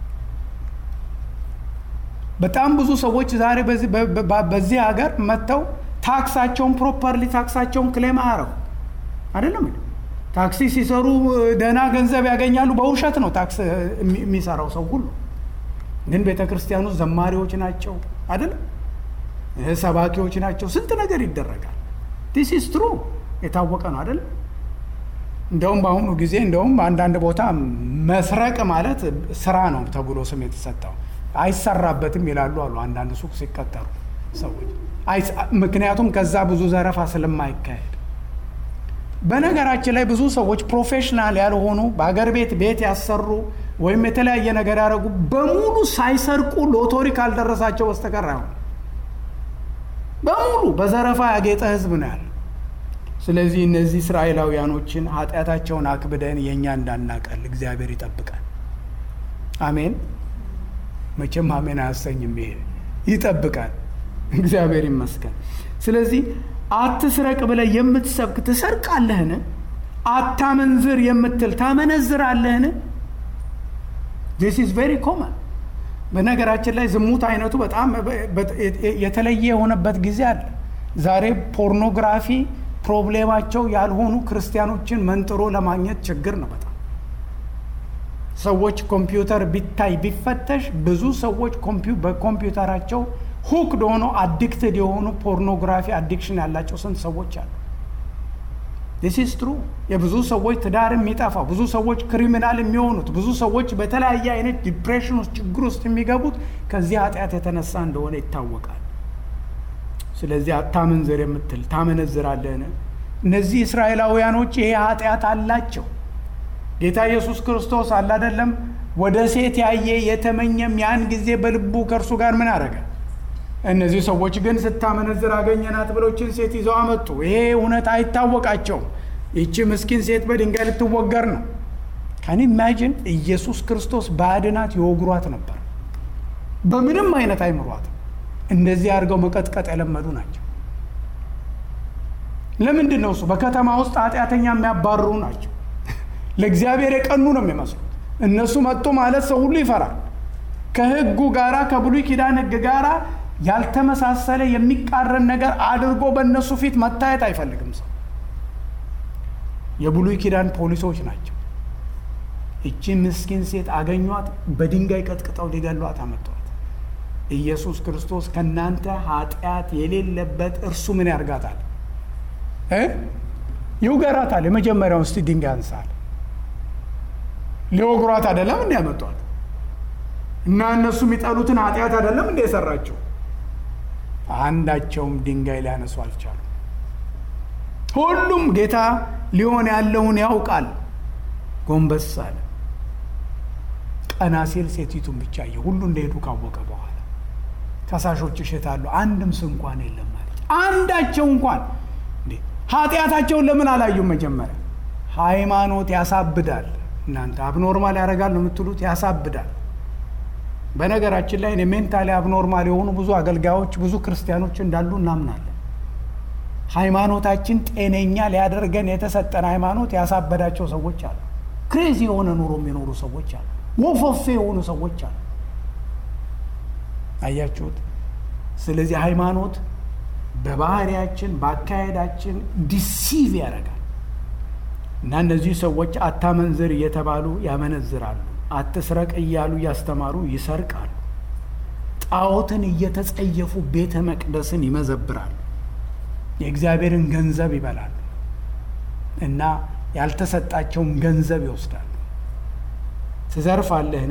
በጣም ብዙ ሰዎች ዛሬ በዚህ በዚህ ሀገር መጥተው ታክሳቸውን ፕሮፐርሊ ታክሳቸውን ክሌም አያረጉ አይደለም። ታክሲ ሲሰሩ ደህና ገንዘብ ያገኛሉ። በውሸት ነው ታክስ የሚሰራው ሰው ሁሉ። ግን ቤተ ክርስቲያኑ ዘማሪዎች ናቸው አይደለም፣ ሰባኪዎች ናቸው። ስንት ነገር ይደረጋል። ዲስ ኢዝ ትሩ፣ የታወቀ ነው አይደለም። እንደውም በአሁኑ ጊዜ እንደውም አንዳንድ ቦታ መስረቅ ማለት ስራ ነው ተብሎ ስም የተሰጠው። አይሰራበትም ይላሉ አሉ አንዳንድ ሱቅ ሲቀጠሩ ሰዎች። ምክንያቱም ከዛ ብዙ ዘረፋ ስለማይካሄድ። በነገራችን ላይ ብዙ ሰዎች ፕሮፌሽናል ያልሆኑ በአገር ቤት ቤት ያሰሩ ወይም የተለያየ ነገር ያደረጉ በሙሉ ሳይሰርቁ ሎተሪ ካልደረሳቸው በስተቀር አይሆን፣ በሙሉ በዘረፋ ያጌጠ ህዝብ ነው ያለ። ስለዚህ እነዚህ እስራኤላውያኖችን ኃጢአታቸውን አክብደን የእኛ እንዳናቀል እግዚአብሔር ይጠብቃል። አሜን። መቼም አሜን አያሰኝም። ይሄ ይጠብቃል። እግዚአብሔር ይመስገን። ስለዚህ አትስረቅ ብለህ የምትሰብክ ትሰርቃለህን? አታመንዝር የምትል ታመነዝራለህን? this is very common። በነገራችን ላይ ዝሙት አይነቱ በጣም የተለየ የሆነበት ጊዜ አለ። ዛሬ ፖርኖግራፊ ፕሮብሌማቸው ያልሆኑ ክርስቲያኖችን መንጥሮ ለማግኘት ችግር ነው በጣም። ሰዎች ኮምፒውተር ቢታይ ቢፈተሽ ብዙ ሰዎች በኮምፒውተራቸው ሁክድ ሆኖ አዲክትድ የሆኑ ፖርኖግራፊ አዲክሽን ያላቸው ስንት ሰዎች አሉ። this is true። የብዙ ሰዎች ትዳር የሚጠፋው፣ ብዙ ሰዎች ክሪሚናል የሚሆኑት፣ ብዙ ሰዎች በተለያየ አይነት ዲፕሬሽን ውስጥ ችግር ውስጥ የሚገቡት ከዚህ ኃጢአት የተነሳ እንደሆነ ይታወቃል። ስለዚህ አታመንዝር የምትል ታመነዝራለህን? እነዚህ እስራኤላውያኖች ይሄ ኃጢአት አላቸው። ጌታ ኢየሱስ ክርስቶስ አለ አይደለም፣ ወደ ሴት ያየ የተመኘም ያን ጊዜ በልቡ ከእርሱ ጋር ምን አደረገ? እነዚህ ሰዎች ግን ስታመነዝር አገኘናት ብሎችን ሴት ይዘው አመጡ። ይሄ እውነት አይታወቃቸውም። ይቺ ምስኪን ሴት በድንጋይ ልትወገር ነው። ካን ኢማጂን ኢየሱስ ክርስቶስ ባድናት ይወግሯት ነበር። በምንም አይነት አይምሯት። እንደዚህ አድርገው መቀጥቀጥ የለመዱ ናቸው። ለምንድን ነው እሱ? በከተማ ውስጥ ኃጢአተኛ የሚያባርሩ ናቸው። ለእግዚአብሔር የቀኑ ነው የሚመስሉት። እነሱ መጡ ማለት ሰው ሁሉ ይፈራል። ከህጉ ጋራ ከብሉይ ኪዳን ህግ ጋራ ያልተመሳሰለ የሚቃረን ነገር አድርጎ በእነሱ ፊት መታየት አይፈልግም ሰው። የብሉይ ኪዳን ፖሊሶች ናቸው። እቺ ምስኪን ሴት አገኟት፣ በድንጋይ ቀጥቅጠው ሊገሏት አመጧት። ኢየሱስ ክርስቶስ ከናንተ ኃጢአት የሌለበት እርሱ ምን ያርጋታል? እ ይውገራታል። የመጀመሪያውን እስቲ ድንጋይ አንሳል። ሊወግሯት አይደለም እንዴ ያመጧት? እና እነሱ የሚጠሉትን ኃጢአት አይደለም እንዴ የሰራቸው? አንዳቸውም ድንጋይ ሊያነሱ አልቻሉ። ሁሉም ጌታ ሊሆን ያለውን ያውቃል። ጎንበስ አለ። ቀና ሲል ሴቲቱን ብቻ አየ። ሁሉ እንደሄዱ ካወቀ በኋላ ከሳሾች ይሸታሉ፣ አንድም እንኳን የለም ማለት። አንዳቸው እንኳን እንዴ ኃጢአታቸውን ለምን አላዩም? መጀመሪያ ሃይማኖት ያሳብዳል። እናንተ አብኖርማል ያደርጋል ነው የምትሉት፣ ያሳብዳል። በነገራችን ላይ ሜንታሊ አብኖርማል የሆኑ ብዙ አገልጋዮች ብዙ ክርስቲያኖች እንዳሉ እናምናለን። ሃይማኖታችን ጤነኛ ሊያደርገን የተሰጠን ሃይማኖት ያሳበዳቸው ሰዎች አሉ። ክሬዚ የሆነ ኑሮ የሚኖሩ ሰዎች አሉ። ወፎፌ የሆኑ ሰዎች አሉ። አያችሁት? ስለዚህ ሃይማኖት በባህሪያችን በአካሄዳችን ዲሲቭ ያደርጋል። እና እነዚህ ሰዎች አታመንዝር እየተባሉ ያመነዝራሉ፣ አትስረቅ እያሉ እያስተማሩ ይሰርቃሉ፣ ጣዖትን እየተጸየፉ ቤተ መቅደስን ይመዘብራሉ፣ የእግዚአብሔርን ገንዘብ ይበላሉ እና ያልተሰጣቸውን ገንዘብ ይወስዳሉ። ትዘርፋለህን?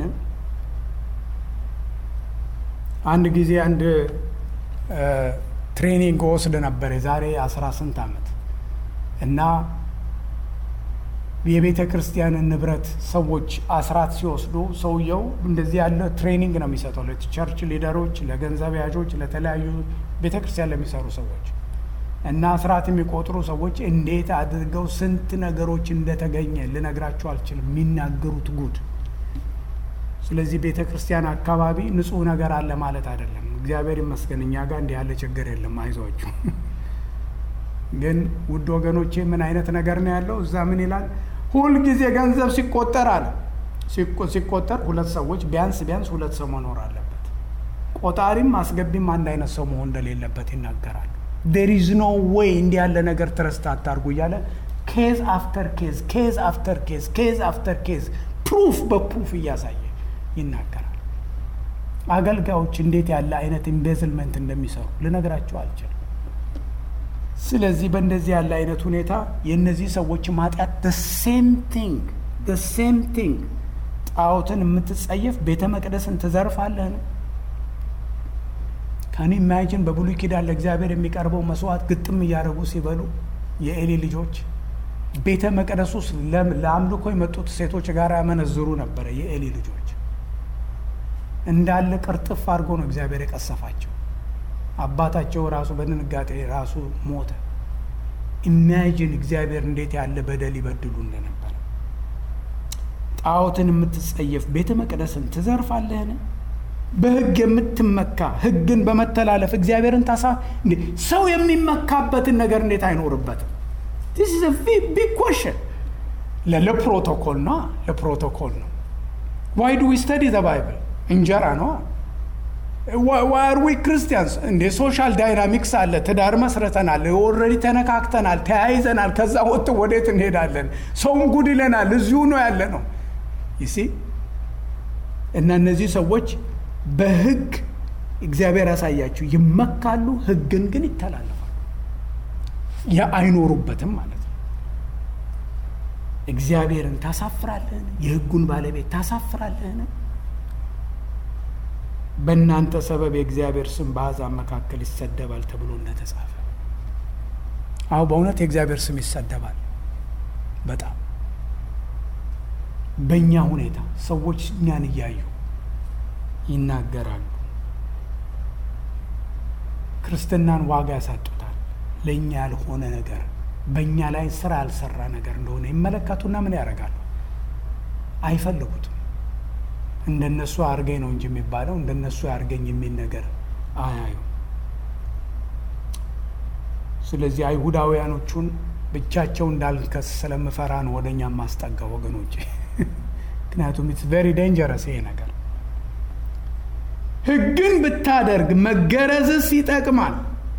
አንድ ጊዜ አንድ ትሬኒንግ ወስድ ነበር የዛሬ አስራ ስንት ዓመት እና የቤተ ክርስቲያንን ንብረት ሰዎች አስራት ሲወስዱ ሰውየው እንደዚህ ያለ ትሬኒንግ ነው የሚሰጠው ለቸርች ሊደሮች፣ ለገንዘብ ያዦች፣ ለተለያዩ ቤተ ክርስቲያን ለሚሰሩ ሰዎች እና አስራት የሚቆጥሩ ሰዎች እንዴት አድርገው ስንት ነገሮች እንደተገኘ ልነግራችሁ አልችልም፣ የሚናገሩት ጉድ። ስለዚህ ቤተ ክርስቲያን አካባቢ ንጹህ ነገር አለ ማለት አይደለም። እግዚአብሔር ይመስገን እኛ ጋር እንዲህ ያለ ችግር የለም፣ አይዟችሁ። ግን ውድ ወገኖቼ ምን አይነት ነገር ነው ያለው? እዛ ምን ይላል? ሁልጊዜ ገንዘብ ሲቆጠር አለ ሲቆጠር ሁለት ሰዎች ቢያንስ ቢያንስ ሁለት ሰው መኖር አለበት። ቆጣሪም አስገቢም አንድ አይነት ሰው መሆን እንደሌለበት ይናገራል። there is no way እንዲህ ያለ ነገር ትረስት አታርጉ እያለ ኬዝ አፍተር ኬዝ ኬዝ አፍተር ኬዝ ኬዝ አፍተር ኬዝ ፕሩፍ በፕሩፍ እያሳየ ይናገራል። አገልጋዮች እንዴት ያለ አይነት ኢምቤዝልመንት እንደሚሰሩ ልነግራቸው አልችልም። ስለዚህ በእንደዚህ ያለ አይነት ሁኔታ የእነዚህ ሰዎች ማጥያት the same thing the same thing ጣዖትን የምትጸየፍ ቤተ መቅደስን ትዘርፋለህ ነው። ከኔ ኢማጂን በብሉይ ኪዳን ለእግዚአብሔር የሚቀርበው መስዋዕት ግጥም እያደረጉ ሲበሉ የኤሊ ልጆች ቤተ መቅደስ ውስጥ ለአምልኮ የመጡት ሴቶች ጋር ያመነዝሩ ነበረ። የኤሊ ልጆች እንዳለ ቅርጥፍ አድርጎ ነው እግዚአብሔር የቀሰፋቸው። አባታቸው ራሱ በድንጋጤ ራሱ ሞተ። ኢማጂን እግዚአብሔር እንዴት ያለ በደል ይበድሉ እንደነበረ። ጣዖትን የምትጸየፍ ቤተ መቅደስን ትዘርፋለህን? በሕግ የምትመካ ሕግን በመተላለፍ እግዚአብሔርን ታሳ እንዴ ሰው የሚመካበትን ነገር እንዴት አይኖርበትም? this is a big, big question. ለፕሮቶኮል ነው ለፕሮቶኮል ነው። why do we study the bible? እንጀራ ነው። why are we Christians? እንዴ ሶሻል ዳይናሚክስ አለ። ትዳር መስርተናል፣ ኦልሬዲ ተነካክተናል፣ ተያይዘናል። ከዛ ወጥ ወዴት እንሄዳለን? ሰውም ጉድ ይለናል። እዚሁ ነው ያለ ነው ይሲ እና እነዚህ ሰዎች በሕግ እግዚአብሔር ያሳያችሁ ይመካሉ፣ ሕግን ግን ይተላለፋሉ። ያ አይኖሩበትም ማለት ነው። እግዚአብሔርን ታሳፍራለህን? የሕጉን ባለቤት ታሳፍራለህን? በእናንተ ሰበብ የእግዚአብሔር ስም በአሕዛብ መካከል ይሰደባል ተብሎ እንደተጻፈ። አዎ በእውነት የእግዚአብሔር ስም ይሰደባል። በጣም በእኛ ሁኔታ ሰዎች እኛን እያዩ ይናገራሉ። ክርስትናን ዋጋ ያሳጡታል። ለእኛ ያልሆነ ነገር በእኛ ላይ ስራ ያልሰራ ነገር እንደሆነ ይመለከቱና ምን ያደርጋሉ? አይፈልጉትም። እንደነሱ አርገኝ ነው እንጂ የሚባለው እንደነሱ ያርገኝ የሚል ነገር አያዩ። ስለዚህ አይሁዳውያኖቹን ብቻቸው እንዳልከስ ስለምፈራ ነው ወደኛ ማስጠጋ ወገኖቼ። ምክንያቱም it's very dangerous ይሄ ነገር። ሕግን ብታደርግ መገረዝስ ይጠቅማል።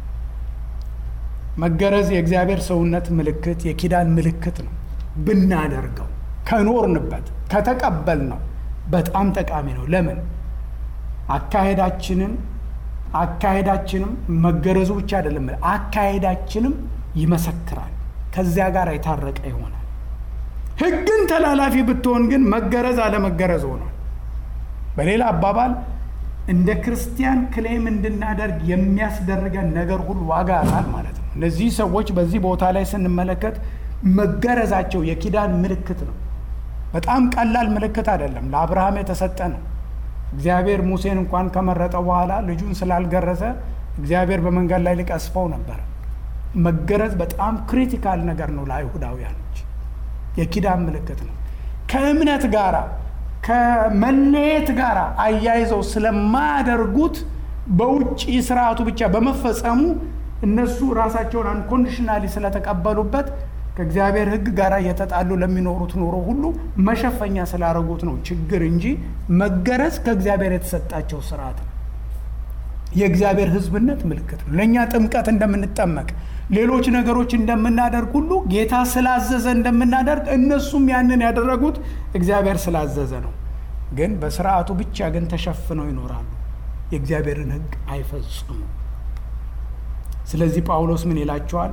መገረዝ የእግዚአብሔር ሰውነት ምልክት የኪዳን ምልክት ነው። ብናደርገው ከኖርንበት ከተቀበልነው በጣም ጠቃሚ ነው። ለምን? አካሄዳችንን አካሄዳችንም መገረዙ ብቻ አይደለም፣ አካሄዳችንም ይመሰክራል። ከዚያ ጋር የታረቀ ይሆናል። ሕግን ተላላፊ ብትሆን ግን መገረዝ አለመገረዝ ሆኗል። በሌላ አባባል እንደ ክርስቲያን ክሌም እንድናደርግ የሚያስደርገን ነገር ሁሉ ዋጋ ያጣል ማለት ነው። እነዚህ ሰዎች በዚህ ቦታ ላይ ስንመለከት መገረዛቸው የኪዳን ምልክት ነው። በጣም ቀላል ምልክት አይደለም። ለአብርሃም የተሰጠ ነው። እግዚአብሔር ሙሴን እንኳን ከመረጠው በኋላ ልጁን ስላልገረዘ እግዚአብሔር በመንገድ ላይ ሊቀስፈው ነበር። መገረዝ በጣም ክሪቲካል ነገር ነው ለአይሁዳውያኖች። የኪዳን ምልክት ነው። ከእምነት ጋራ ከመለየት ጋራ አያይዘው ስለማያደርጉት በውጭ ስርዓቱ ብቻ በመፈጸሙ እነሱ ራሳቸውን አንኮንዲሽናሊ ስለተቀበሉበት ከእግዚአብሔር ሕግ ጋር እየተጣሉ ለሚኖሩት ኑሮ ሁሉ መሸፈኛ ስላደረጉት ነው ችግር እንጂ መገረዝ ከእግዚአብሔር የተሰጣቸው ስርዓት ነው። የእግዚአብሔር ሕዝብነት ምልክት ነው። ለእኛ ጥምቀት እንደምንጠመቅ ሌሎች ነገሮች እንደምናደርግ ሁሉ ጌታ ስላዘዘ እንደምናደርግ እነሱም ያንን ያደረጉት እግዚአብሔር ስላዘዘ ነው። ግን በስርዓቱ ብቻ ግን ተሸፍነው ይኖራሉ። የእግዚአብሔርን ሕግ አይፈጽሙ። ስለዚህ ጳውሎስ ምን ይላቸዋል?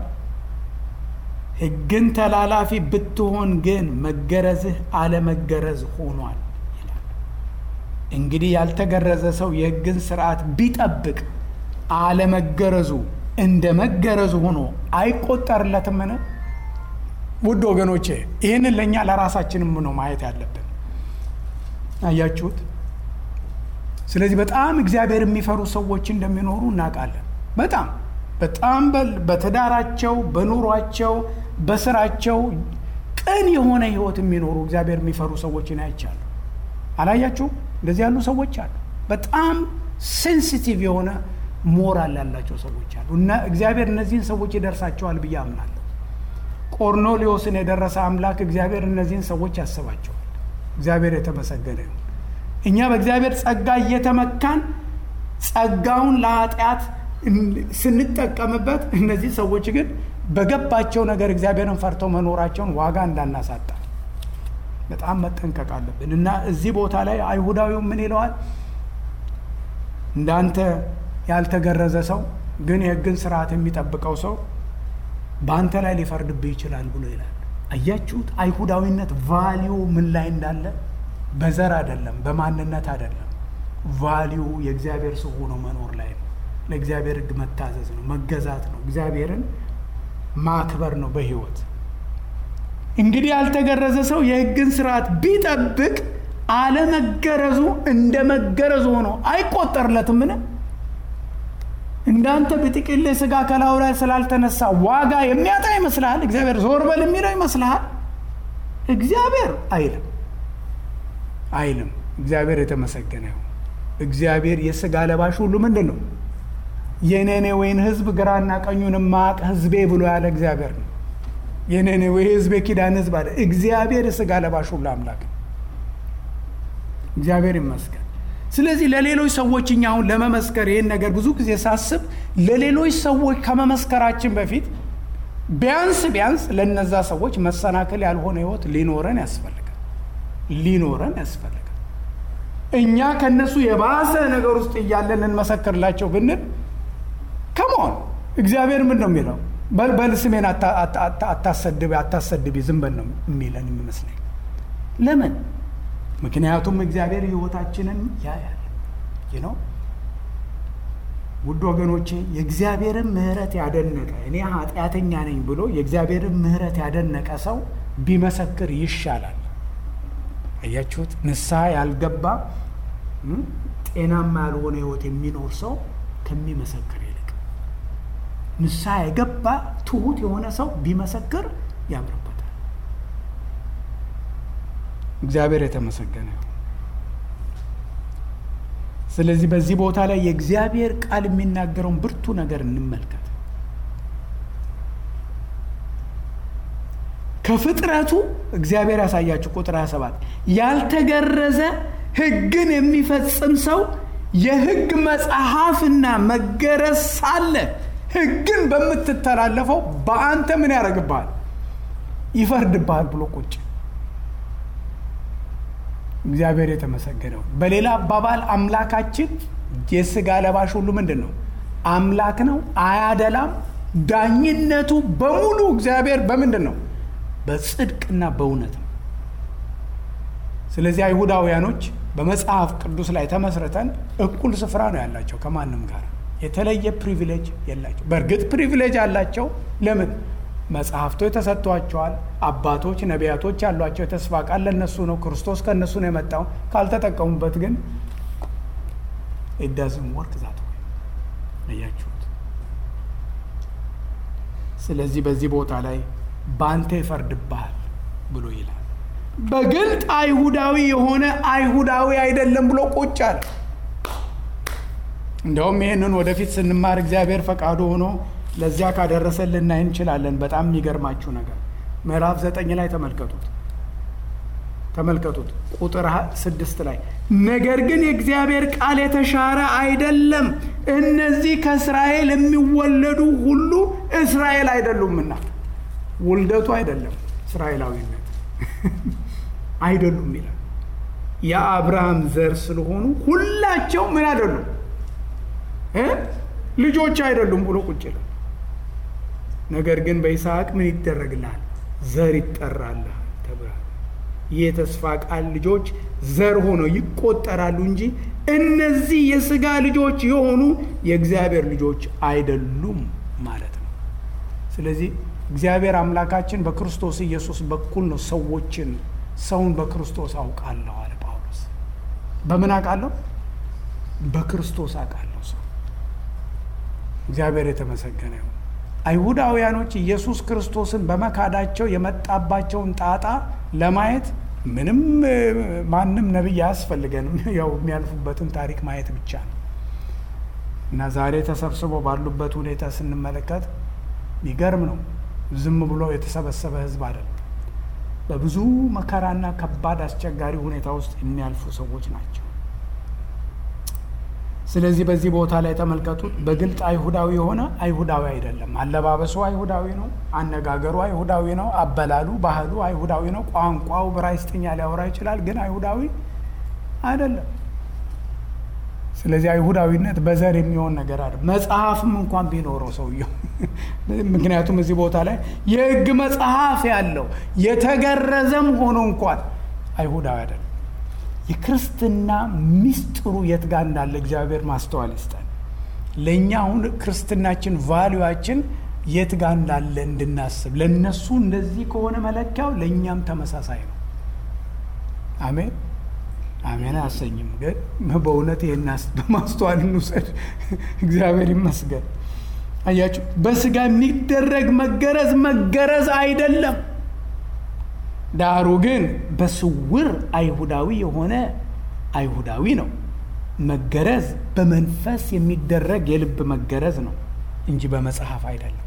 ሕግን ተላላፊ ብትሆን ግን መገረዝህ አለመገረዝ ሆኗል ይላል። እንግዲህ ያልተገረዘ ሰው የሕግን ስርዓት ቢጠብቅ አለመገረዙ እንደ መገረዙ ሆኖ አይቆጠርለትምን? ውድ ወገኖቼ ይህንን ለእኛ ለራሳችንም ነው ማየት ያለብን። አያችሁት? ስለዚህ በጣም እግዚአብሔር የሚፈሩ ሰዎች እንደሚኖሩ እናውቃለን። በጣም በጣም በትዳራቸው፣ በኑሯቸው፣ በስራቸው ቅን የሆነ ህይወት የሚኖሩ እግዚአብሔር የሚፈሩ ሰዎችን አይቻሉ። አላያችሁ? እንደዚህ ያሉ ሰዎች አሉ። በጣም ሴንሲቲቭ የሆነ ሞራል ያላቸው ሰዎች አሉ እና እግዚአብሔር እነዚህን ሰዎች ይደርሳቸዋል ብዬ አምናለሁ። ቆርኔሌዎስን የደረሰ አምላክ እግዚአብሔር እነዚህን ሰዎች ያስባቸዋል። እግዚአብሔር የተመሰገነ ይሁን። እኛ በእግዚአብሔር ጸጋ እየተመካን ጸጋውን ለኃጢአት ስንጠቀምበት፣ እነዚህ ሰዎች ግን በገባቸው ነገር እግዚአብሔርን ፈርተው መኖራቸውን ዋጋ እንዳናሳጣ በጣም መጠንቀቅ አለብን እና እዚህ ቦታ ላይ አይሁዳዊው ምን ይለዋል? እንዳንተ ያልተገረዘ ሰው ግን የሕግን ስርዓት የሚጠብቀው ሰው በአንተ ላይ ሊፈርድብህ ይችላል ብሎ ይላል። አያችሁት? አይሁዳዊነት ቫሊዩ ምን ላይ እንዳለ በዘር አይደለም፣ በማንነት አይደለም። ቫሊዩ የእግዚአብሔር ሰው ሆኖ መኖር ላይ ነው። ለእግዚአብሔር ሕግ መታዘዝ ነው፣ መገዛት ነው፣ እግዚአብሔርን ማክበር ነው በህይወት። እንግዲህ ያልተገረዘ ሰው የሕግን ስርዓት ቢጠብቅ አለመገረዙ እንደ መገረዙ ሆኖ አይቆጠርለትም። ምን እንዳንተ በጥቅል ስጋ ከላዩ ላይ ስላልተነሳ ዋጋ የሚያጣ ይመስልሃል? እግዚአብሔር ዞር በል የሚለው ይመስልሃል? እግዚአብሔር አይልም አይልም። እግዚአብሔር የተመሰገነ ይሁን። እግዚአብሔር የስጋ ለባሽ ሁሉ ምንድን ነው? የነነዌን ህዝብ ግራና ቀኙን ማቅ ህዝቤ ብሎ ያለ እግዚአብሔር ነው። የነነዌ ህዝብ ኪዳን ህዝብ አለ። እግዚአብሔር የስጋ ለባሽ ሁሉ አምላክ ነው። እግዚአብሔር ይመስገን። ስለዚህ ለሌሎች ሰዎች እኛ አሁን ለመመስከር ይህን ነገር ብዙ ጊዜ ሳስብ ለሌሎች ሰዎች ከመመስከራችን በፊት ቢያንስ ቢያንስ ለነዛ ሰዎች መሰናክል ያልሆነ ህይወት ሊኖረን ያስፈልጋል ሊኖረን ያስፈልጋል። እኛ ከነሱ የባሰ ነገር ውስጥ እያለን እንመሰክርላቸው ብንል ከመሆን እግዚአብሔር ምን ነው የሚለው? በል ስሜን አታሰድቢ አታሰድቢ ዝም በል ነው የሚለን የሚመስለኝ። ለምን? ምክንያቱም እግዚአብሔር ህይወታችንን ያያል። ይህ ነው ውድ ወገኖቼ። የእግዚአብሔርን ምሕረት ያደነቀ እኔ ኃጢአተኛ ነኝ ብሎ የእግዚአብሔርን ምሕረት ያደነቀ ሰው ቢመሰክር ይሻላል። አያችሁት? ንስሐ ያልገባ ጤናማ ያልሆነ ህይወት የሚኖር ሰው ከሚመሰክር ይልቅ ንስሐ የገባ ትሁት የሆነ ሰው ቢመሰክር ያምርበታል። እግዚአብሔር የተመሰገነ ይሁን። ስለዚህ በዚህ ቦታ ላይ የእግዚአብሔር ቃል የሚናገረውን ብርቱ ነገር እንመልከት። ከፍጥረቱ እግዚአብሔር ያሳያችሁ ቁጥር ሃያ ሰባት ያልተገረዘ ሕግን የሚፈጽም ሰው የሕግ መጽሐፍና መገረዝ ሳለ ሕግን በምትተላለፈው በአንተ ምን ያደርግብሃል? ይፈርድብሃል ብሎ ቁጭ። እግዚአብሔር የተመሰገነው። በሌላ አባባል አምላካችን የሥጋ ለባሽ ሁሉ ምንድን ነው? አምላክ ነው፣ አያደላም። ዳኝነቱ በሙሉ እግዚአብሔር በምንድን ነው? በጽድቅና በእውነት ነው። ስለዚህ አይሁዳውያኖች በመጽሐፍ ቅዱስ ላይ ተመስርተን እኩል ስፍራ ነው ያላቸው ከማንም ጋር። የተለየ ፕሪቪሌጅ የላቸው። በእርግጥ ፕሪቪሌጅ አላቸው። ለምን? መጽሐፍቶች ተሰጥቷቸዋል። አባቶች ነቢያቶች ያሏቸው የተስፋ ቃል ለነሱ ነው። ክርስቶስ ከነሱ ነው የመጣው። ካልተጠቀሙበት ግን it doesn't work that way። አያችሁት? ስለዚህ በዚህ ቦታ ላይ ባንተ ይፈርድብሃል ብሎ ይላል። በግልጥ አይሁዳዊ የሆነ አይሁዳዊ አይደለም ብሎ ቁጭ አለ። እንደውም ይህንን ወደፊት ስንማር እግዚአብሔር ፈቃዱ ሆኖ ለዚያ ካደረሰልን ልናይ እንችላለን። በጣም የሚገርማችሁ ነገር ምዕራፍ ዘጠኝ ላይ ተመልከቱት ተመልከቱት ቁጥር ስድስት ላይ ነገር ግን የእግዚአብሔር ቃል የተሻረ አይደለም፣ እነዚህ ከእስራኤል የሚወለዱ ሁሉ እስራኤል አይደሉምና። ውልደቱ አይደለም እስራኤላዊነት አይደሉም ይላል። የአብርሃም ዘር ስለሆኑ ሁላቸው ምን አይደሉም እ ልጆች አይደሉም ብሎ ቁጭ ይላል። ነገር ግን በይስሐቅ ምን ይደረግልሃል? ዘር ይጠራልሃል ተብሏል። የተስፋ ቃል ልጆች ዘር ሆነው ይቆጠራሉ እንጂ እነዚህ የሥጋ ልጆች የሆኑ የእግዚአብሔር ልጆች አይደሉም ማለት ነው። ስለዚህ እግዚአብሔር አምላካችን በክርስቶስ ኢየሱስ በኩል ነው ሰዎችን ሰውን በክርስቶስ አውቃለሁ አለ ጳውሎስ። በምን አውቃለሁ? በክርስቶስ አውቃለሁ ሰው። እግዚአብሔር የተመሰገነ ይሁን። አይሁዳውያኖች ኢየሱስ ክርስቶስን በመካዳቸው የመጣባቸውን ጣጣ ለማየት ምንም ማንም ነቢይ አያስፈልገንም። ያው የሚያልፉበትን ታሪክ ማየት ብቻ ነው እና ዛሬ ተሰብስበው ባሉበት ሁኔታ ስንመለከት ይገርም ነው። ዝም ብሎ የተሰበሰበ ሕዝብ አይደለም። በብዙ መከራና ከባድ አስቸጋሪ ሁኔታ ውስጥ የሚያልፉ ሰዎች ናቸው። ስለዚህ በዚህ ቦታ ላይ ተመልከቱት። በግልጥ አይሁዳዊ የሆነ አይሁዳዊ አይደለም። አለባበሱ አይሁዳዊ ነው። አነጋገሩ አይሁዳዊ ነው። አበላሉ፣ ባህሉ አይሁዳዊ ነው። ቋንቋው ዕብራይስጥኛ ሊያወራ ይችላል፣ ግን አይሁዳዊ አይደለም። ስለዚህ አይሁዳዊነት በዘር የሚሆን ነገር አይደለም። መጽሐፍም እንኳን ቢኖረው ሰውየው ምክንያቱም እዚህ ቦታ ላይ የሕግ መጽሐፍ ያለው የተገረዘም ሆኖ እንኳን አይሁዳዊ አይደለም። የክርስትና ሚስጥሩ የት ጋር እንዳለ እግዚአብሔር ማስተዋል ይስጠን። ለእኛ አሁን ክርስትናችን ቫልዩዋችን የት ጋር እንዳለ እንድናስብ። ለእነሱ እንደዚህ ከሆነ መለኪያው ለእኛም ተመሳሳይ ነው። አሜን አሜን አያሰኝም። ግን በእውነት ይህን በማስተዋል እንውሰድ። እግዚአብሔር ይመስገን። አያችሁ፣ በስጋ የሚደረግ መገረዝ መገረዝ አይደለም። ዳሩ ግን በስውር አይሁዳዊ የሆነ አይሁዳዊ ነው። መገረዝ በመንፈስ የሚደረግ የልብ መገረዝ ነው እንጂ በመጽሐፍ አይደለም።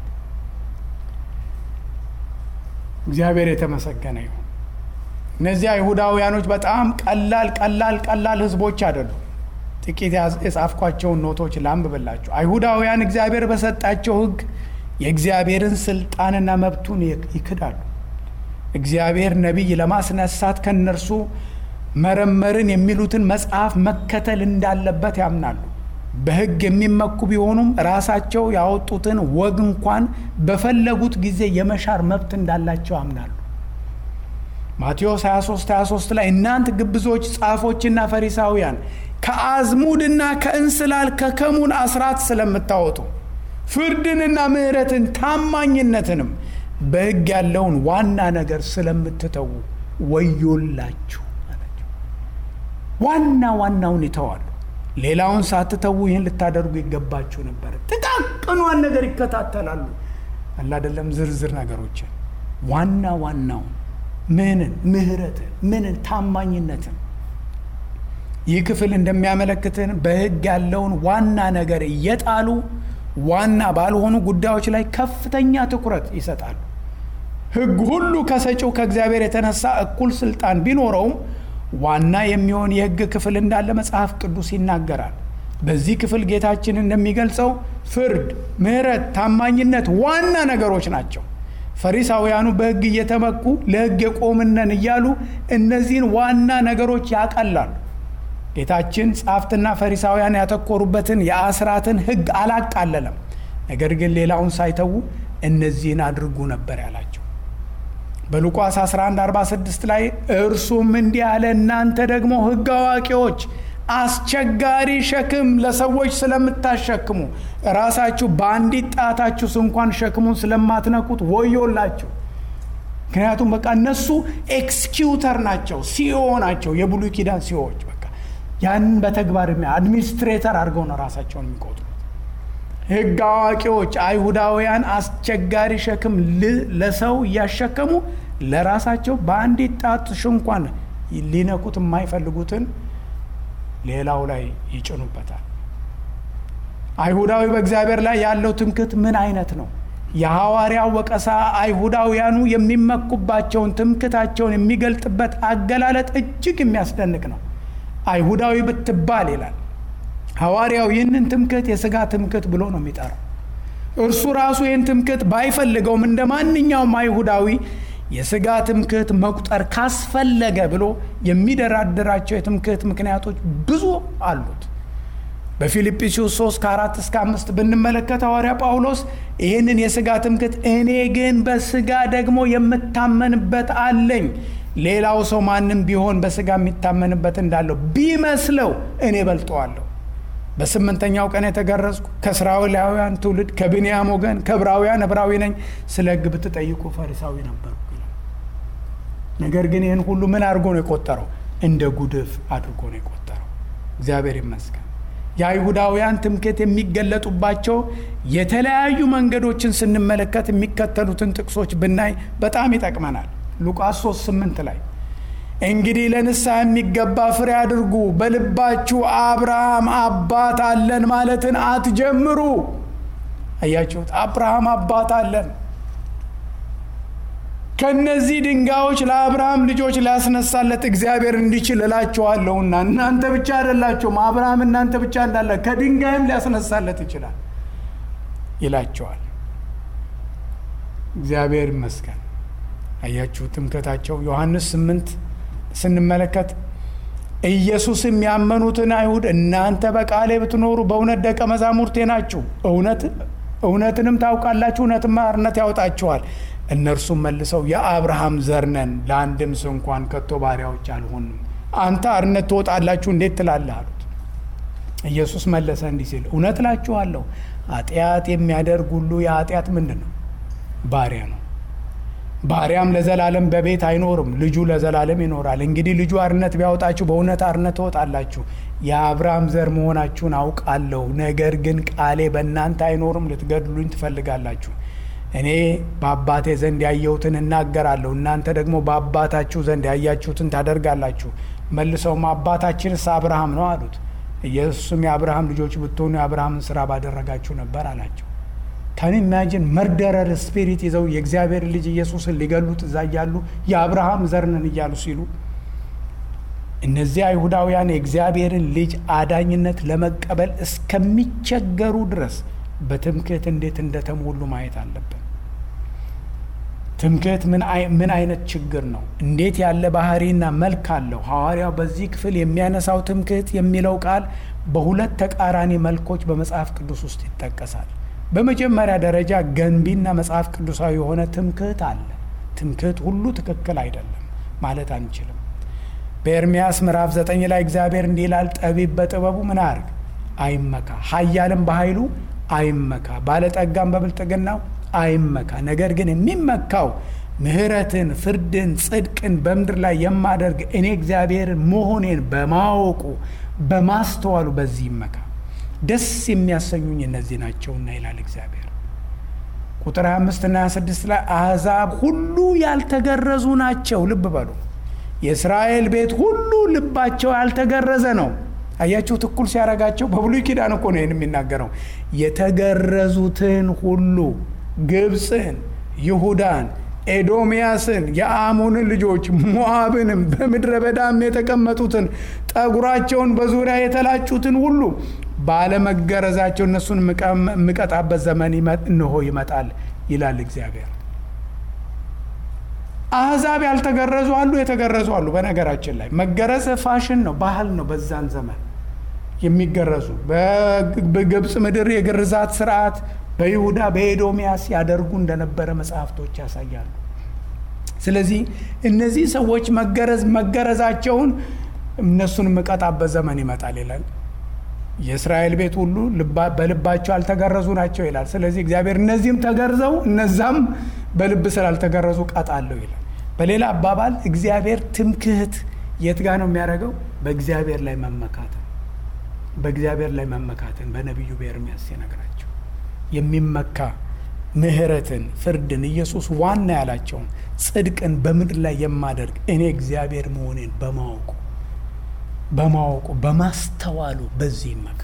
እግዚአብሔር የተመሰገነ ይሁን። እነዚህ አይሁዳውያኖች በጣም ቀላል ቀላል ቀላል ህዝቦች አይደሉም። ጥቂት የጻፍኳቸውን ኖቶች ላንብብላችሁ። አይሁዳውያን እግዚአብሔር በሰጣቸው ሕግ የእግዚአብሔርን ስልጣንና መብቱን ይክዳሉ። እግዚአብሔር ነቢይ ለማስነሳት ከነርሱ መረመርን የሚሉትን መጽሐፍ መከተል እንዳለበት ያምናሉ። በሕግ የሚመኩ ቢሆኑም ራሳቸው ያወጡትን ወግ እንኳን በፈለጉት ጊዜ የመሻር መብት እንዳላቸው ያምናሉ። ማቴዎስ ሃያ ሶስት ሃያ ሶስት ላይ እናንተ ግብዞች ጻፎችና ፈሪሳውያን ከአዝሙድና ከእንስላል ከከሙን አስራት ስለምታወጡ ፍርድንና ምሕረትን ታማኝነትንም በሕግ ያለውን ዋና ነገር ስለምትተዉ ወዮላችሁ አላቸው። ዋና ዋናውን ይተዋሉ። ሌላውን ሳትተዉ ይህን ልታደርጉ ይገባችሁ ነበር። ጥቃቅኗን ነገር ይከታተላሉ አለ አይደለም፣ ዝርዝር ነገሮችን። ዋና ዋናውን ምንን? ምሕረትን፣ ምንን? ታማኝነትን። ይህ ክፍል እንደሚያመለክትን በሕግ ያለውን ዋና ነገር እየጣሉ ዋና ባልሆኑ ጉዳዮች ላይ ከፍተኛ ትኩረት ይሰጣሉ። ሕግ ሁሉ ከሰጪው ከእግዚአብሔር የተነሳ እኩል ስልጣን ቢኖረውም ዋና የሚሆን የሕግ ክፍል እንዳለ መጽሐፍ ቅዱስ ይናገራል። በዚህ ክፍል ጌታችን እንደሚገልጸው ፍርድ፣ ምሕረት፣ ታማኝነት ዋና ነገሮች ናቸው። ፈሪሳውያኑ በሕግ እየተመኩ ለሕግ የቆምነን እያሉ እነዚህን ዋና ነገሮች ያቀላሉ። ጌታችን ጻፍትና ፈሪሳውያን ያተኮሩበትን የአስራትን ሕግ አላቃለለም። ነገር ግን ሌላውን ሳይተዉ እነዚህን አድርጉ ነበር ያላቸው። በሉቃስ አስራ አንድ አርባ ስድስት ላይ እርሱም እንዲህ አለ፣ እናንተ ደግሞ ሕግ አዋቂዎች አስቸጋሪ ሸክም ለሰዎች ስለምታሸክሙ ራሳችሁ በአንዲት ጣታችሁስ እንኳን ሸክሙን ስለማትነኩት ወዮላችሁ። ምክንያቱም በቃ እነሱ ኤክስኪዩተር ናቸው፣ ሲኦ ናቸው፣ የብሉይ ኪዳን ሲኦዎች። በቃ ያንን በተግባር የሚያ አድሚኒስትሬተር አድርገው ነው ራሳቸውን የሚቆጥሩት። ሕግ አዋቂዎች አይሁዳውያን አስቸጋሪ ሸክም ለሰው እያሸከሙ ለራሳቸው በአንዲት ጣትሽ እንኳን ሊነኩት የማይፈልጉትን ሌላው ላይ ይጭኑበታል። አይሁዳዊ በእግዚአብሔር ላይ ያለው ትምክህት ምን አይነት ነው? የሐዋርያው ወቀሳ አይሁዳውያኑ የሚመኩባቸውን ትምክህታቸውን የሚገልጥበት አገላለጥ እጅግ የሚያስደንቅ ነው። አይሁዳዊ ብትባል ይላል ሐዋርያው ይህንን ትምክህት የሥጋ ትምክህት ብሎ ነው የሚጠራው። እርሱ ራሱ ይህን ትምክህት ባይፈልገውም እንደ ማንኛውም አይሁዳዊ የሥጋ ትምክህት መቁጠር ካስፈለገ ብሎ የሚደራደራቸው የትምክህት ምክንያቶች ብዙ አሉት። በፊልጵስዩስ ሶስት ከአራት እስከ አምስት ብንመለከት ሐዋርያ ጳውሎስ ይህንን የሥጋ ትምክህት እኔ ግን በሥጋ ደግሞ የምታመንበት አለኝ፣ ሌላው ሰው ማንም ቢሆን በሥጋ የሚታመንበት እንዳለው ቢመስለው እኔ በልጠዋለሁ። በስምንተኛው ቀን የተገረዝኩ ከእስራኤላውያን ትውልድ ከብንያም ወገን ከዕብራውያን ዕብራዊ ነኝ። ስለ ሕግ ብትጠይቁ ፈሪሳዊ ነበርኩ ይላል። ነገር ግን ይህን ሁሉ ምን አድርጎ ነው የቆጠረው? እንደ ጉድፍ አድርጎ ነው የቆጠረው። እግዚአብሔር ይመስገን። የአይሁዳውያን ትምክህት የሚገለጡባቸው የተለያዩ መንገዶችን ስንመለከት የሚከተሉትን ጥቅሶች ብናይ በጣም ይጠቅመናል። ሉቃስ ሶስት ስምንት ላይ እንግዲህ ለንስሐ የሚገባ ፍሬ አድርጉ፣ በልባችሁ አብርሃም አባት አለን ማለትን አትጀምሩ። አያችሁት? አብርሃም አባት አለን። ከነዚህ ድንጋዮች ለአብርሃም ልጆች ሊያስነሳለት እግዚአብሔር እንዲችል እላችኋለሁና እናንተ ብቻ አይደላችሁም፣ አብርሃም እናንተ ብቻ እንዳለ ከድንጋይም ሊያስነሳለት ይችላል ይላቸዋል። እግዚአብሔር ይመስገን። አያችሁ ትምክህታቸው። ዮሐንስ ስምንት ስንመለከት ኢየሱስም ያመኑትን አይሁድ እናንተ በቃሌ ብትኖሩ በእውነት ደቀ መዛሙርቴ ናችሁ፣ እውነት እውነትንም ታውቃላችሁ፣ እውነትም አርነት ያወጣችኋል። እነርሱም መልሰው የአብርሃም ዘር ነን፣ ለአንድም ሰው እንኳን ከቶ ባሪያዎች አልሆንም። አንተ አርነት ትወጣላችሁ እንዴት ትላለህ አሉት። ኢየሱስ መለሰ እንዲህ ሲል እውነት እላችኋለሁ ኃጢአት የሚያደርግ ሁሉ የኃጢአት ምንድን ነው? ባሪያ ነው። ባሪያም ለዘላለም በቤት አይኖርም፣ ልጁ ለዘላለም ይኖራል። እንግዲህ ልጁ አርነት ቢያወጣችሁ በእውነት አርነት ትወጣላችሁ። የአብርሃም ዘር መሆናችሁን አውቃለሁ፣ ነገር ግን ቃሌ በእናንተ አይኖርም፣ ልትገድሉኝ ትፈልጋላችሁ። እኔ በአባቴ ዘንድ ያየሁትን እናገራለሁ፣ እናንተ ደግሞ በአባታችሁ ዘንድ ያያችሁትን ታደርጋላችሁ። መልሰውም አባታችንስ አብርሃም ነው አሉት። ኢየሱስም የአብርሃም ልጆች ብትሆኑ የአብርሃምን ስራ ባደረጋችሁ ነበር አላቸው። ከኔ ኢማጂን መርደረር ስፒሪት ይዘው የእግዚአብሔር ልጅ ኢየሱስን ሊገሉት እዛ እያሉ የአብርሃም ዘር ነን እያሉ ሲሉ እነዚህ አይሁዳውያን የእግዚአብሔርን ልጅ አዳኝነት ለመቀበል እስከሚቸገሩ ድረስ በትምክህት እንዴት እንደተሞሉ ማየት አለብን። ትምክህት ምን አይነት ችግር ነው? እንዴት ያለ ባህሪና መልክ አለው? ሐዋርያው በዚህ ክፍል የሚያነሳው ትምክህት የሚለው ቃል በሁለት ተቃራኒ መልኮች በመጽሐፍ ቅዱስ ውስጥ ይጠቀሳል። በመጀመሪያ ደረጃ ገንቢና መጽሐፍ ቅዱሳዊ የሆነ ትምክህት አለ። ትምክህት ሁሉ ትክክል አይደለም ማለት አንችልም። በኤርምያስ ምዕራፍ ዘጠኝ ላይ እግዚአብሔር እንዲህ ይላል፣ ጠቢብ በጥበቡ ምን አርግ አይመካ፣ ኃያልም በኃይሉ አይመካ፣ ባለጠጋም በብልጥግናው አይመካ። ነገር ግን የሚመካው ምሕረትን፣ ፍርድን፣ ጽድቅን በምድር ላይ የማደርግ እኔ እግዚአብሔር መሆኔን በማወቁ በማስተዋሉ በዚህ ይመካ። ደስ የሚያሰኙኝ እነዚህ ናቸውና ይላል እግዚአብሔር። ቁጥር ሃያ አምስት እና ሃያ ስድስት ላይ አሕዛብ ሁሉ ያልተገረዙ ናቸው። ልብ በሉ፣ የእስራኤል ቤት ሁሉ ልባቸው ያልተገረዘ ነው። አያችሁት? እኩል ሲያረጋቸው በብሉይ ኪዳን እኮ ነው ይህን የሚናገረው። የተገረዙትን ሁሉ ግብፅን፣ ይሁዳን፣ ኤዶምያስን፣ የአሞንን ልጆች፣ ሞዓብንም፣ በምድረ በዳም የተቀመጡትን ጠጉራቸውን በዙሪያ የተላጩትን ሁሉ ባለመገረዛቸው እነሱን የምቀጣበት ዘመን እነሆ ይመጣል ይላል እግዚአብሔር። አሕዛብ ያልተገረዙ አሉ፣ የተገረዙ አሉ። በነገራችን ላይ መገረዝ ፋሽን ነው፣ ባህል ነው። በዛን ዘመን የሚገረዙ በግብፅ ምድር የግርዛት ስርዓት በይሁዳ በኤዶምያስ ያደርጉ እንደነበረ መጽሐፍቶች ያሳያሉ። ስለዚህ እነዚህ ሰዎች መገረዝ መገረዛቸውን እነሱን የምቀጣበት ዘመን ይመጣል ይላል። የእስራኤል ቤት ሁሉ በልባቸው ያልተገረዙ ናቸው ይላል። ስለዚህ እግዚአብሔር እነዚህም ተገርዘው እነዛም በልብ ስላልተገረዙ ቀጣለሁ ይላል። በሌላ አባባል እግዚአብሔር ትምክህት የት ጋር ነው የሚያደርገው? በእግዚአብሔር ላይ መመካትን በእግዚአብሔር ላይ መመካትን በነቢዩ በኤርምያስ ሲነግራቸው የሚመካ ምሕረትን፣ ፍርድን ኢየሱስ ዋና ያላቸውን ጽድቅን በምድር ላይ የማደርግ እኔ እግዚአብሔር መሆኔን በማወቁ በማወቁ በማስተዋሉ በዚህ ይመካ።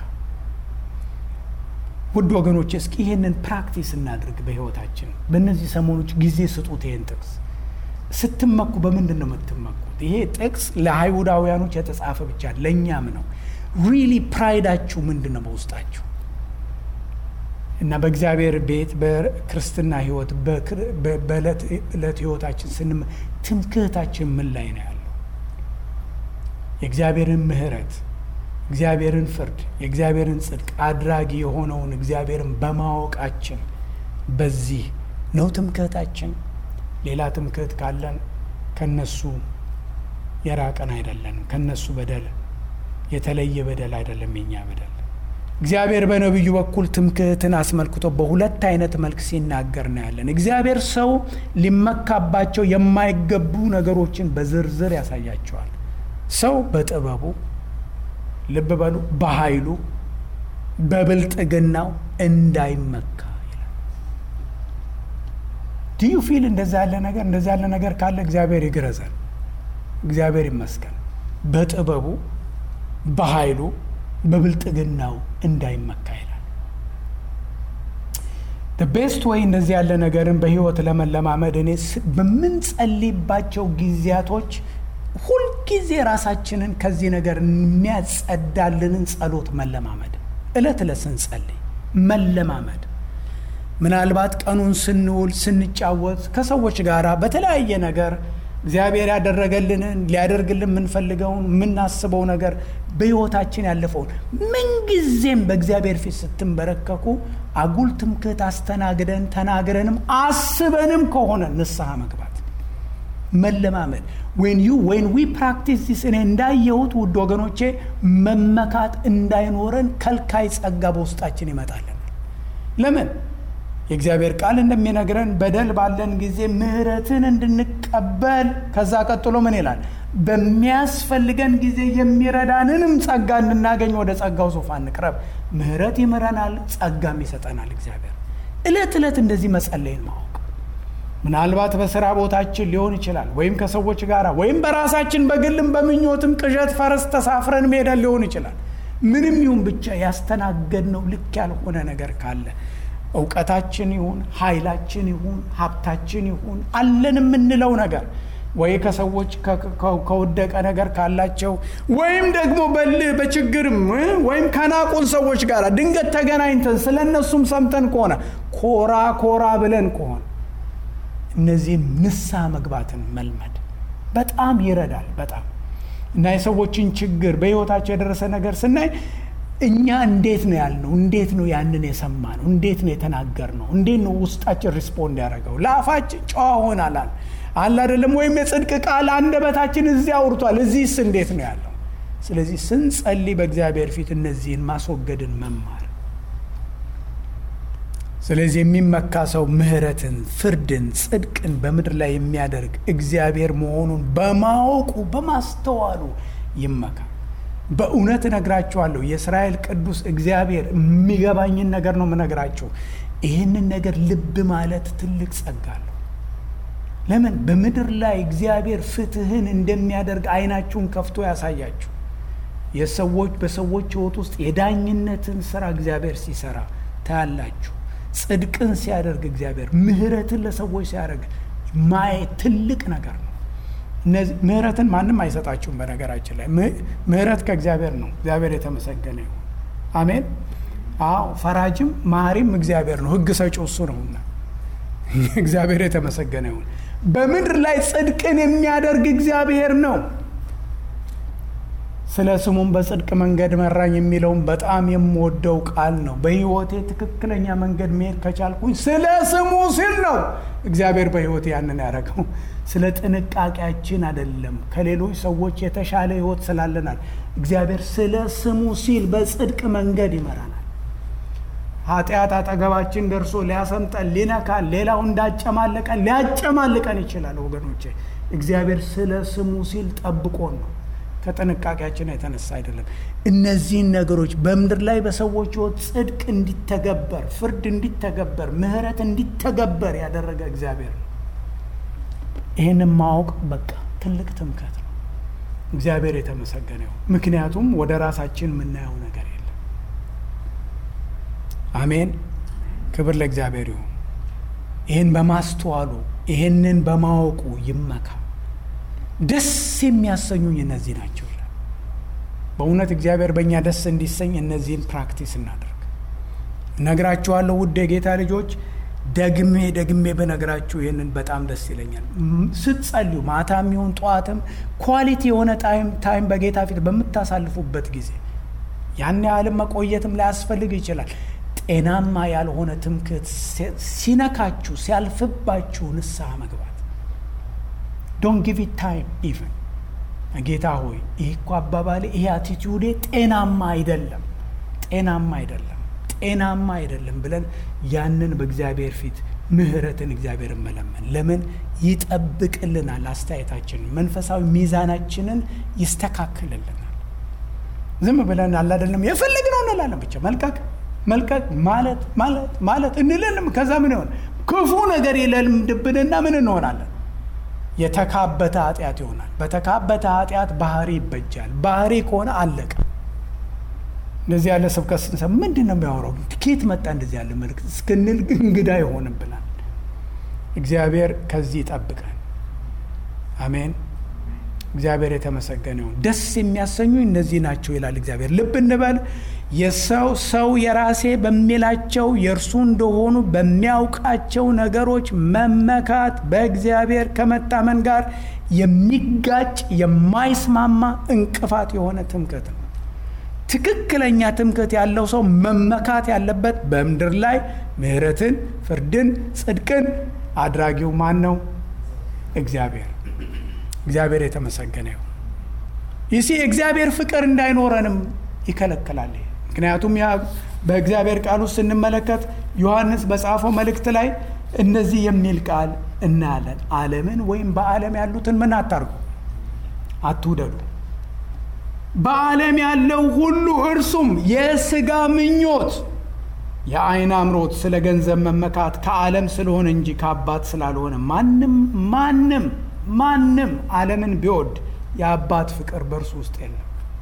ውድ ወገኖች እስኪ ይሄንን ፕራክቲስ እናድርግ በህይወታችን። በእነዚህ ሰሞኖች ጊዜ ስጡት። ይሄን ጥቅስ ስትመኩ በምንድን ነው የምትመኩት? ይሄ ጥቅስ ለአይሁዳውያኖች የተጻፈ ብቻ ለእኛም ነው። ሪሊ ፕራይዳችሁ ምንድን ነው በውስጣችሁ? እና በእግዚአብሔር ቤት በክርስትና ህይወት በዕለት ዕለት ህይወታችን ስንም ትምክህታችን ምን ላይ ነው ያለው? የእግዚአብሔርን ምሕረት፣ እግዚአብሔርን ፍርድ፣ የእግዚአብሔርን ጽድቅ አድራጊ የሆነውን እግዚአብሔርን በማወቃችን በዚህ ነው ትምክህታችን። ሌላ ትምክህት ካለን ከነሱ የራቀን አይደለንም። ከነሱ በደል የተለየ በደል አይደለም የኛ በደል። እግዚአብሔር በነቢዩ በኩል ትምክህትን አስመልክቶ በሁለት አይነት መልክ ሲናገር ነው ያለን። እግዚአብሔር ሰው ሊመካባቸው የማይገቡ ነገሮችን በዝርዝር ያሳያቸዋል። ሰው በጥበቡ ልብ በሉ፣ በኃይሉ በብልጥግናው እንዳይመካ ይላል። ዱ ዩ ፊል እንደዛ ያለ ነገር እንደዛ ያለ ነገር ካለ እግዚአብሔር ይግረዘን፣ እግዚአብሔር ይመስገን። በጥበቡ በኃይሉ በብልጥግናው እንዳይመካ ይላል። the best way እንደዚህ ያለ ነገርን በህይወት ለመለማመድ እኔ በምንጸልይባቸው ጊዜያቶች ሁልጊዜ ራሳችንን ከዚህ ነገር የሚያጸዳልንን ጸሎት መለማመድ፣ እለት እለት ስንጸልይ መለማመድ። ምናልባት ቀኑን ስንውል ስንጫወት ከሰዎች ጋር በተለያየ ነገር እግዚአብሔር ያደረገልንን ሊያደርግልን የምንፈልገውን የምናስበው ነገር በህይወታችን ያለፈውን ምንጊዜም በእግዚአብሔር ፊት ስትንበረከኩ አጉል ትምክህት አስተናግደን ተናግረንም አስበንም ከሆነ ንስሐ መግባት መለማመድ። when you when we practice this እኔ እንዳየሁት ውድ ወገኖቼ መመካት እንዳይኖረን ከልካይ ጸጋ በውስጣችን ይመጣል። ለምን? የእግዚአብሔር ቃል እንደሚነግረን በደል ባለን ጊዜ ምህረትን እንድንቀበል፣ ከዛ ቀጥሎ ምን ይላል? በሚያስፈልገን ጊዜ የሚረዳንንም ጸጋ እንድናገኝ ወደ ጸጋው ዙፋን እንቅረብ። ምህረት ይምረናል፣ ጸጋም ይሰጠናል እግዚአብሔር። እለት እለት እንደዚህ መጸለይን ማወቅ፣ ምናልባት በስራ ቦታችን ሊሆን ይችላል፣ ወይም ከሰዎች ጋር፣ ወይም በራሳችን በግልም በምኞትም ቅዠት ፈረስ ተሳፍረን ሄደን ሊሆን ይችላል። ምንም ይሁን ብቻ ያስተናገድነው ልክ ያልሆነ ነገር ካለ እውቀታችን ይሁን ኃይላችን ይሁን ሀብታችን ይሁን አለን የምንለው ነገር ወይ ከሰዎች ከወደቀ ነገር ካላቸው ወይም ደግሞ በልህ በችግርም ወይም ከናቁን ሰዎች ጋር ድንገት ተገናኝተን ስለነሱም ሰምተን ከሆነ ኮራ ኮራ ብለን ከሆነ እነዚህን ንስሐ መግባትን መልመድ በጣም ይረዳል። በጣም እና የሰዎችን ችግር በህይወታቸው የደረሰ ነገር ስናይ እኛ እንዴት ነው ያልነው? እንዴት ነው ያንን የሰማነው? እንዴት ነው የተናገርነው? እንዴት ነው ውስጣችን ሪስፖንድ ያደረገው? ለአፋችን ጨዋ ሆናል አለ አይደለም? ወይም የጽድቅ ቃል አንደበታችን እዚህ አውርቷል፣ እዚህስ እንዴት ነው ያለው? ስለዚህ ስንጸልይ በእግዚአብሔር ፊት እነዚህን ማስወገድን መማር። ስለዚህ የሚመካ ሰው ምህረትን፣ ፍርድን፣ ጽድቅን በምድር ላይ የሚያደርግ እግዚአብሔር መሆኑን በማወቁ በማስተዋሉ ይመካ። በእውነት እነግራችኋለሁ የእስራኤል ቅዱስ እግዚአብሔር የሚገባኝን ነገር ነው የምነግራችሁ። ይህንን ነገር ልብ ማለት ትልቅ ጸጋ ነው። ለምን? በምድር ላይ እግዚአብሔር ፍትህን እንደሚያደርግ አይናችሁን ከፍቶ ያሳያችሁ። የሰዎች በሰዎች ህይወት ውስጥ የዳኝነትን ስራ እግዚአብሔር ሲሰራ ታያላችሁ። ጽድቅን ሲያደርግ እግዚአብሔር ምህረትን ለሰዎች ሲያደርግ ማየት ትልቅ ነገር ነው። ምህረትን ማንም አይሰጣችሁም። በነገራችን ላይ ምህረት ከእግዚአብሔር ነው። እግዚአብሔር የተመሰገነ ይሁን። አሜን። አዎ ፈራጅም ማሪም እግዚአብሔር ነው። ህግ ሰጪው እሱ ነውና እግዚአብሔር የተመሰገነ ይሁን። በምድር ላይ ጽድቅን የሚያደርግ እግዚአብሔር ነው። ስለ ስሙም በጽድቅ መንገድ መራኝ የሚለውን በጣም የምወደው ቃል ነው። በህይወቴ ትክክለኛ መንገድ መሄድ ከቻልኩኝ ስለ ስሙ ሲል ነው እግዚአብሔር በህይወቴ ያንን ያደረገው። ስለ ጥንቃቄያችን አይደለም፣ ከሌሎች ሰዎች የተሻለ ህይወት ስላለናል። እግዚአብሔር ስለ ስሙ ሲል በጽድቅ መንገድ ይመራናል። ኃጢአት አጠገባችን ደርሶ ሊያሰምጠን ሊነካን፣ ሌላው እንዳጨማለቀን ሊያጨማልቀን ይችላል። ወገኖቼ እግዚአብሔር ስለ ስሙ ሲል ጠብቆን ነው፣ ከጥንቃቄያችን የተነሳ አይደለም። እነዚህን ነገሮች በምድር ላይ በሰዎች ህይወት ጽድቅ እንዲተገበር፣ ፍርድ እንዲተገበር፣ ምህረት እንዲተገበር ያደረገ እግዚአብሔር ነው። ይህንን ማወቅ በቃ ትልቅ ትምክህት ነው። እግዚአብሔር የተመሰገነ ይሁን። ምክንያቱም ወደ ራሳችን የምናየው ነገር የለም። አሜን። ክብር ለእግዚአብሔር ይሁን። ይህን በማስተዋሉ ይህንን በማወቁ ይመካ። ደስ የሚያሰኙኝ እነዚህ ናቸው ይላል። በእውነት እግዚአብሔር በእኛ ደስ እንዲሰኝ እነዚህን ፕራክቲስ እናደርግ። ነግራችኋለሁ ውድ የጌታ ልጆች፣ ደግሜ ደግሜ በነግራችሁ ይህንን በጣም ደስ ይለኛል። ስትጸልዩ ማታም ይሁን ጠዋትም ኳሊቲ የሆነ ታይም ታይም በጌታ ፊት በምታሳልፉበት ጊዜ ያን ያህልም መቆየትም ላያስፈልግ ይችላል። ጤናማ ያልሆነ ትምክህት ሲነካችሁ ሲያልፍባችሁ ንስሐ መግባት። ዶንት ጊቭ ኢት ታይም ኢቨን ጌታ ሆይ ይህ እኮ አባባሌ ይሄ አቲቲዩዴ ጤናማ አይደለም ጤናማ አይደለም ጤናማ አይደለም ብለን ያንን በእግዚአብሔር ፊት ምህረትን እግዚአብሔርን መለመን። ለምን? ይጠብቅልናል። አስተያየታችንን መንፈሳዊ ሚዛናችንን ይስተካክልልናል። ዝም ብለን አለ አይደለም የፈለግነው እንላለን ብቻ መልካክ መልቀቅ ማለት ማለት ማለት እንልልም። ከዛ ምን ይሆን? ክፉ ነገር ይለምድብንና ምን እንሆናለን? የተካበተ ኃጢአት ይሆናል። በተካበተ ኃጢአት ባህሪ ይበጃል። ባህሪ ከሆነ አለቀ። እንደዚህ ያለ ስብከት ስንሰማ ምንድን ነው የሚያወራው? ኬት መጣ እንደዚህ ያለ መልእክት እስክንል እንግዳ ይሆንብናል። እግዚአብሔር ከዚህ ይጠብቀን። አሜን። እግዚአብሔር የተመሰገነ ይሁን። ደስ የሚያሰኙ እነዚህ ናቸው ይላል እግዚአብሔር። ልብ እንበል። የሰው ሰው የራሴ በሚላቸው የእርሱ እንደሆኑ በሚያውቃቸው ነገሮች መመካት በእግዚአብሔር ከመታመን ጋር የሚጋጭ የማይስማማ እንቅፋት የሆነ ትምክህት ነው። ትክክለኛ ትምክህት ያለው ሰው መመካት ያለበት በምድር ላይ ምሕረትን፣ ፍርድን፣ ጽድቅን አድራጊው ማን ነው? እግዚአብሔር። እግዚአብሔር የተመሰገነ ይሁን። ይሲ እግዚአብሔር ፍቅር እንዳይኖረንም ይከለክላል። ምክንያቱም ያ በእግዚአብሔር ቃል ውስጥ ስንመለከት ዮሐንስ በጻፈው መልእክት ላይ እነዚህ የሚል ቃል እናያለን። ዓለምን ወይም በዓለም ያሉትን ምን አታርጉ? አትውደዱ። በዓለም ያለው ሁሉ እርሱም የሥጋ ምኞት፣ የዓይን አምሮት፣ ስለ ገንዘብ መመካት ከዓለም ስለሆነ እንጂ ከአባት ስላልሆነ ማንም ማንም ማንም ዓለምን ቢወድ የአባት ፍቅር በእርሱ ውስጥ የለም።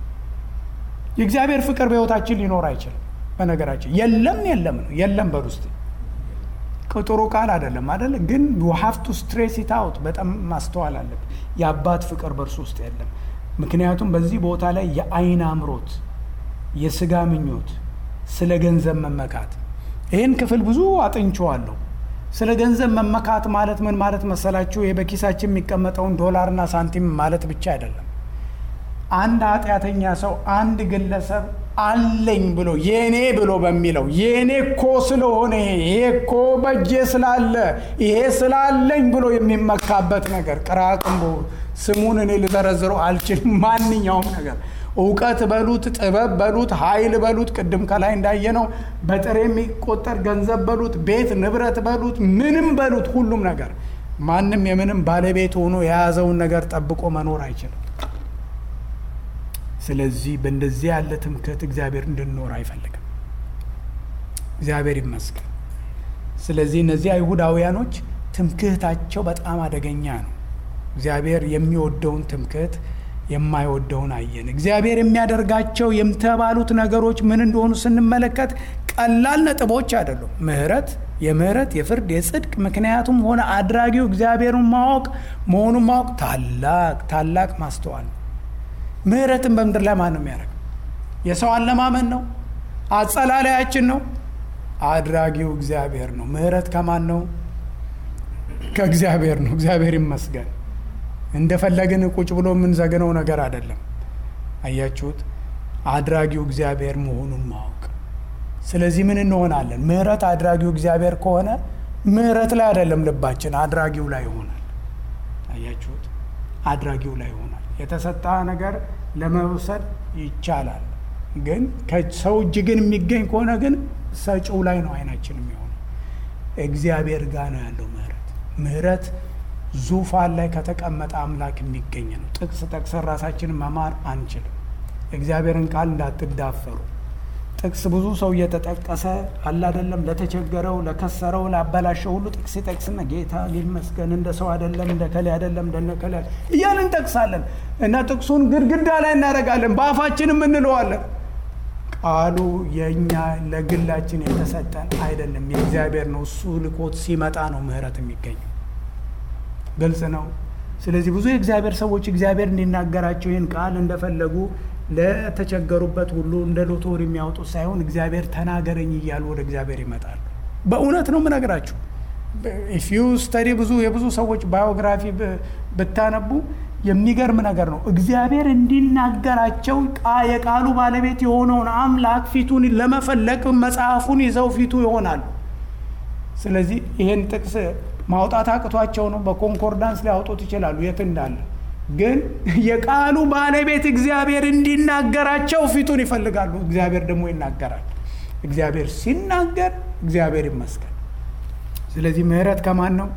የእግዚአብሔር ፍቅር በሕይወታችን ሊኖር አይችልም። በነገራችን የለም የለም ነው። የለም በውስጥ ቅጥሩ ቃል አይደለም አይደል? ግን you have to stress it out። በጣም ማስተዋል አለብን። የአባት ፍቅር በእርሱ ውስጥ የለም። ምክንያቱም በዚህ ቦታ ላይ የዓይን አምሮት፣ የሥጋ ምኞት፣ ስለ ገንዘብ መመካት፣ ይህን ክፍል ብዙ አጥንቼዋለሁ። ስለ ገንዘብ መመካት ማለት ምን ማለት መሰላችሁ? ይሄ በኪሳችን የሚቀመጠውን ዶላርና ሳንቲም ማለት ብቻ አይደለም። አንድ ኃጢአተኛ ሰው አንድ ግለሰብ አለኝ ብሎ የኔ ብሎ በሚለው የኔ እኮ ስለሆነ ይሄ እኮ በእጄ ስላለ ይሄ ስላለኝ ብሎ የሚመካበት ነገር ቅራቅንቦ ስሙን እኔ ልዘረዝረው አልችልም። ማንኛውም ነገር እውቀት በሉት፣ ጥበብ በሉት፣ ኃይል በሉት፣ ቅድም ከላይ እንዳየነው በጥሬ የሚቆጠር ገንዘብ በሉት፣ ቤት ንብረት በሉት፣ ምንም በሉት፣ ሁሉም ነገር ማንም የምንም ባለቤት ሆኖ የያዘውን ነገር ጠብቆ መኖር አይችልም። ስለዚህ በእንደዚህ ያለ ትምክህት እግዚአብሔር እንድንኖር አይፈልግም። እግዚአብሔር ይመስገን። ስለዚህ እነዚህ አይሁዳውያኖች ትምክህታቸው በጣም አደገኛ ነው። እግዚአብሔር የሚወደውን ትምክህት የማይወደውን አየን። እግዚአብሔር የሚያደርጋቸው የተባሉት ነገሮች ምን እንደሆኑ ስንመለከት ቀላል ነጥቦች አይደሉም። ምህረት፣ የምህረት የፍርድ የጽድቅ ምክንያቱም ሆነ አድራጊው እግዚአብሔርን ማወቅ መሆኑን ማወቅ ታላቅ ታላቅ ማስተዋል ነው። ምህረትን በምድር ላይ ማን ነው የሚያደርገው? የሰው አለማመን ነው? አጸላላያችን ነው? አድራጊው እግዚአብሔር ነው። ምህረት ከማን ነው? ከእግዚአብሔር ነው። እግዚአብሔር ይመስገን። እንደፈለግን ቁጭ ብሎ የምንዘግነው ነገር አይደለም። አያችሁት? አድራጊው እግዚአብሔር መሆኑን ማወቅ። ስለዚህ ምን እንሆናለን? ምህረት አድራጊው እግዚአብሔር ከሆነ ምህረት ላይ አይደለም ልባችን፣ አድራጊው ላይ ይሆናል። አያችሁት? አድራጊው ላይ ይሆናል። የተሰጣ ነገር ለመውሰድ ይቻላል፣ ግን ከሰው እጅ ግን የሚገኝ ከሆነ ግን ሰጪው ላይ ነው አይናችን የሚሆነው። እግዚአብሔር ጋር ነው ያለው ምህረት። ምህረት ዙፋን ላይ ከተቀመጠ አምላክ የሚገኝ ነው። ጥቅስ ጠቅሰን ራሳችንን መማር አንችልም። እግዚአብሔርን ቃል እንዳትዳፈሩ። ጥቅስ ብዙ ሰው እየተጠቀሰ አለ አይደለም፣ ለተቸገረው፣ ለከሰረው፣ ላበላሸው ሁሉ ጥቅስ ጠቅስና ጌታ ሊመስገን እንደ ሰው አይደለም፣ እንደ ከሌ አይደለም፣ እንደ ነከሌ እያልን እንጠቅሳለን እና ጥቅሱን ግድግዳ ላይ እናደርጋለን፣ በአፋችንም እንለዋለን። ቃሉ የኛ ለግላችን የተሰጠን አይደለም፣ የእግዚአብሔር ነው። እሱ ልኮት ሲመጣ ነው ምህረት የሚገኘው። ግልጽ ነው። ስለዚህ ብዙ የእግዚአብሔር ሰዎች እግዚአብሔር እንዲናገራቸው ይህን ቃል እንደፈለጉ ለተቸገሩበት ሁሉ እንደ ሎቶሪ የሚያወጡት ሳይሆን እግዚአብሔር ተናገረኝ እያሉ ወደ እግዚአብሔር ይመጣሉ። በእውነት ነው የምነግራችሁ። ኢፍ ዩ ስተዲ ብዙ የብዙ ሰዎች ባዮግራፊ ብታነቡ የሚገርም ነገር ነው። እግዚአብሔር እንዲናገራቸው የቃሉ ባለቤት የሆነውን አምላክ ፊቱን ለመፈለግ መጽሐፉን ይዘው ፊቱ ይሆናሉ። ስለዚህ ይሄን ጥቅስ ማውጣት አቅቷቸው ነው። በኮንኮርዳንስ ሊያወጡት ይችላሉ የት እንዳለ፣ ግን የቃሉ ባለቤት እግዚአብሔር እንዲናገራቸው ፊቱን ይፈልጋሉ። እግዚአብሔር ደግሞ ይናገራል። እግዚአብሔር ሲናገር እግዚአብሔር ይመስገን። ስለዚህ ምህረት ከማን ነው?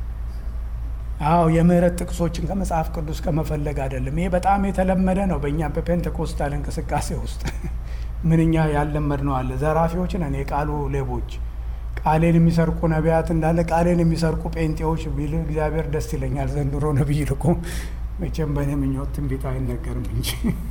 አዎ የምህረት ጥቅሶችን ከመጽሐፍ ቅዱስ ከመፈለግ አይደለም። ይሄ በጣም የተለመደ ነው በእኛ በፔንቴኮስታል እንቅስቃሴ ውስጥ። ምንኛ ያለመድ ነው አለ። ዘራፊዎች ነን፣ የቃሉ ሌቦች፣ ቃሌን የሚሰርቁ ነቢያት እንዳለ ቃሌን የሚሰርቁ ጴንጤዎች ቢል እግዚአብሔር ደስ ይለኛል። ዘንድሮ ነቢይ ልኮ መቼም በእኔ ምኞት ትንቢት አይነገርም እንጂ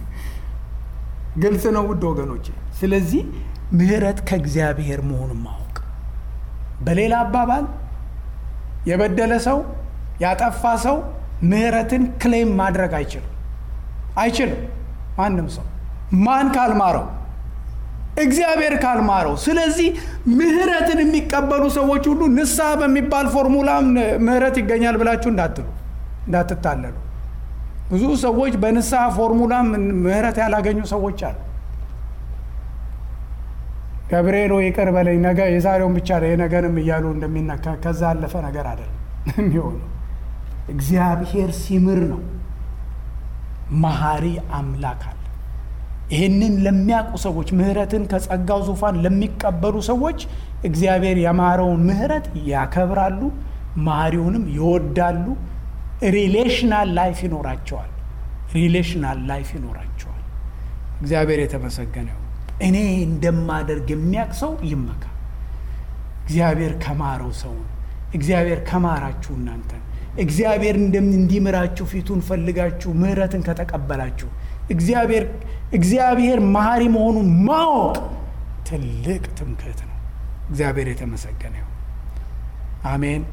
ግልጽ ነው ውድ ወገኖቼ። ስለዚህ ምህረት ከእግዚአብሔር መሆኑን ማወቅ፣ በሌላ አባባል የበደለ ሰው ያጠፋ ሰው ምህረትን ክሌም ማድረግ አይችልም አይችልም። ማንም ሰው ማን ካልማረው? እግዚአብሔር ካልማረው። ስለዚህ ምህረትን የሚቀበሉ ሰዎች ሁሉ ንስሐ በሚባል ፎርሙላ ምህረት ይገኛል ብላችሁ እንዳትሉ እንዳትታለሉ። ብዙ ሰዎች በንስሐ ፎርሙላ ምህረት ያላገኙ ሰዎች አሉ። ገብርኤል ይቅር በለኝ ነገ የዛሬውን ብቻ ነው የነገንም እያሉ እንደሚነካ ከዛ አለፈ ነገር አይደለም የሚሆነው። እግዚአብሔር ሲምር ነው። መሐሪ አምላክ አለ። ይህንን ለሚያውቁ ሰዎች፣ ምህረትን ከጸጋው ዙፋን ለሚቀበሉ ሰዎች እግዚአብሔር የማረውን ምህረት ያከብራሉ፣ መሐሪውንም ይወዳሉ። ሪሌሽናል ላይፍ ይኖራቸዋል። ሪሌሽናል ላይፍ ይኖራቸዋል። እግዚአብሔር የተመሰገነ ይሁን። እኔ እንደማደርግ የሚያውቅ ሰው ይመካ። እግዚአብሔር ከማረው ሰው፣ እግዚአብሔር ከማራችሁ እናንተ እግዚአብሔር እንዲምራችሁ ፊቱን ፈልጋችሁ ምህረትን ከተቀበላችሁ እግዚአብሔር እግዚአብሔር መሐሪ መሆኑን ማወቅ ትልቅ ትምክህት ነው። እግዚአብሔር የተመሰገነ ይሁን። አሜን።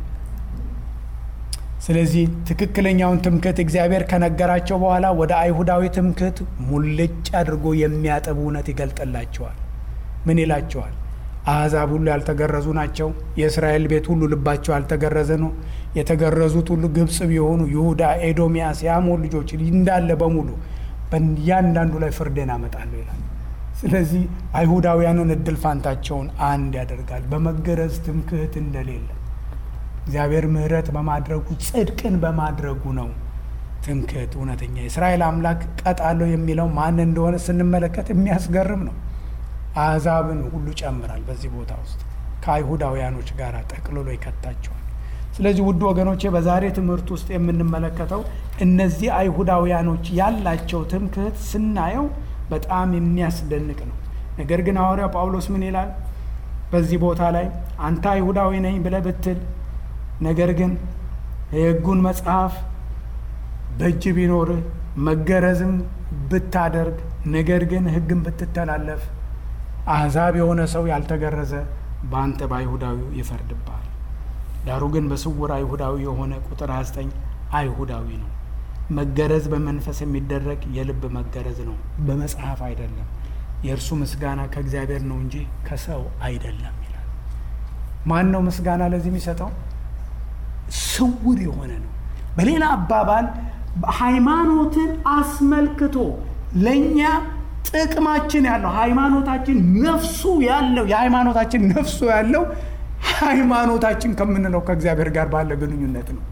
ስለዚህ ትክክለኛውን ትምክህት እግዚአብሔር ከነገራቸው በኋላ ወደ አይሁዳዊ ትምክህት ሙልጭ አድርጎ የሚያጠብ እውነት ይገልጥላቸዋል። ምን ይላቸዋል? አሕዛብ ሁሉ ያልተገረዙ ናቸው፣ የእስራኤል ቤት ሁሉ ልባቸው ያልተገረዘ ነው። የተገረዙት ሁሉ ግብፅ ቢሆኑ ይሁዳ፣ ኤዶሚያስ፣ የአሞን ልጆች እንዳለ በሙሉ በእያንዳንዱ ላይ ፍርድን አመጣለሁ ይላል። ስለዚህ አይሁዳውያንን እድል ፋንታቸውን አንድ ያደርጋል። በመገረዝ ትምክህት እንደሌለ እግዚአብሔር ምህረት በማድረጉ ጽድቅን በማድረጉ ነው ትምክህት እውነተኛ። የእስራኤል አምላክ ቀጣለሁ የሚለው ማን እንደሆነ ስንመለከት የሚያስገርም ነው። አሕዛብን ሁሉ ጨምራል። በዚህ ቦታ ውስጥ ከአይሁዳውያኖች ጋር ጠቅልሎ ይከታቸዋል። ስለዚህ ውድ ወገኖቼ በዛሬ ትምህርት ውስጥ የምንመለከተው እነዚህ አይሁዳውያኖች ያላቸው ትምክህት ስናየው በጣም የሚያስደንቅ ነው። ነገር ግን ሐዋርያው ጳውሎስ ምን ይላል በዚህ ቦታ ላይ? አንተ አይሁዳዊ ነኝ ብለህ ብትል፣ ነገር ግን የሕጉን መጽሐፍ በእጅ ቢኖርህ መገረዝም ብታደርግ፣ ነገር ግን ሕግን ብትተላለፍ አሕዛብ የሆነ ሰው ያልተገረዘ በአንተ በአይሁዳዊው ይፈርድብሃል። ዳሩ ግን በስውር አይሁዳዊ የሆነ ቁጥር ሃያ ዘጠኝ አይሁዳዊ ነው። መገረዝ በመንፈስ የሚደረግ የልብ መገረዝ ነው፣ በመጽሐፍ አይደለም። የእርሱ ምስጋና ከእግዚአብሔር ነው እንጂ ከሰው አይደለም ይላል። ማን ነው ምስጋና ለዚህ የሚሰጠው? ስውር የሆነ ነው። በሌላ አባባል ሃይማኖትን አስመልክቶ ለእኛ ጥቅማችን ያለው ሃይማኖታችን ነፍሱ ያለው የሃይማኖታችን ነፍሱ ያለው ሃይማኖታችን ከምንለው ከእግዚአብሔር ጋር ባለ ግንኙነት ነው።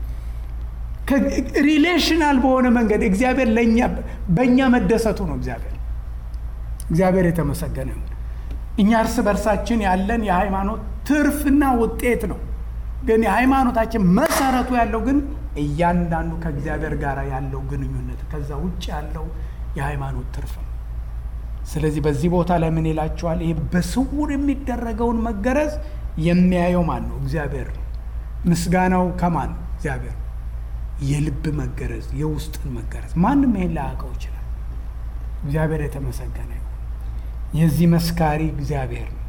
ሪሌሽናል በሆነ መንገድ እግዚአብሔር ለኛ በእኛ መደሰቱ ነው። እግዚአብሔር እግዚአብሔር የተመሰገነ ነው። እኛ እርስ በርሳችን ያለን የሃይማኖት ትርፍና ውጤት ነው። ግን የሃይማኖታችን መሰረቱ ያለው ግን እያንዳንዱ ከእግዚአብሔር ጋር ያለው ግንኙነት፣ ከዛ ውጭ ያለው የሃይማኖት ትርፍ ነው። ስለዚህ በዚህ ቦታ ላይ ምን ይላቸዋል? ይሄ በስውር የሚደረገውን መገረዝ የሚያየው ማን ነው? እግዚአብሔር ነው። ምስጋናው ከማን ነው? እግዚአብሔር ነው። የልብ መገረዝ፣ የውስጥን መገረዝ ማንም ይሄን ላያውቀው ይችላል። እግዚአብሔር የተመሰገነ ይሁን። የዚህ መስካሪ እግዚአብሔር ነው።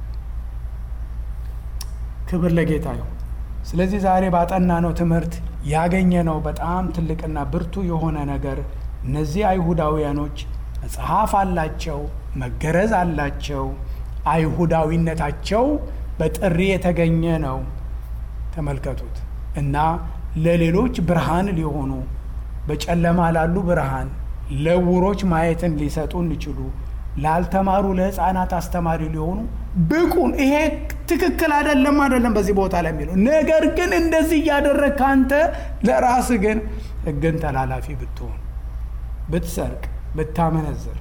ክብር ለጌታ ይሁን። ስለዚህ ዛሬ ባጠናነው ትምህርት ያገኘነው በጣም ትልቅና ብርቱ የሆነ ነገር እነዚህ አይሁዳውያኖች መጽሐፍ አላቸው፣ መገረዝ አላቸው። አይሁዳዊነታቸው በጥሪ የተገኘ ነው። ተመልከቱት። እና ለሌሎች ብርሃን ሊሆኑ፣ በጨለማ ላሉ ብርሃን፣ ለዕውሮች ማየትን ሊሰጡ እንዲችሉ፣ ላልተማሩ ለሕፃናት አስተማሪ ሊሆኑ ብቁን። ይሄ ትክክል አይደለም አይደለም በዚህ ቦታ ላይ የሚለው ነገር ግን እንደዚህ እያደረግክ አንተ ለራስህ ግን ሕግን ተላላፊ ብትሆን፣ ብትሰርቅ፣ ብታመነዝር፣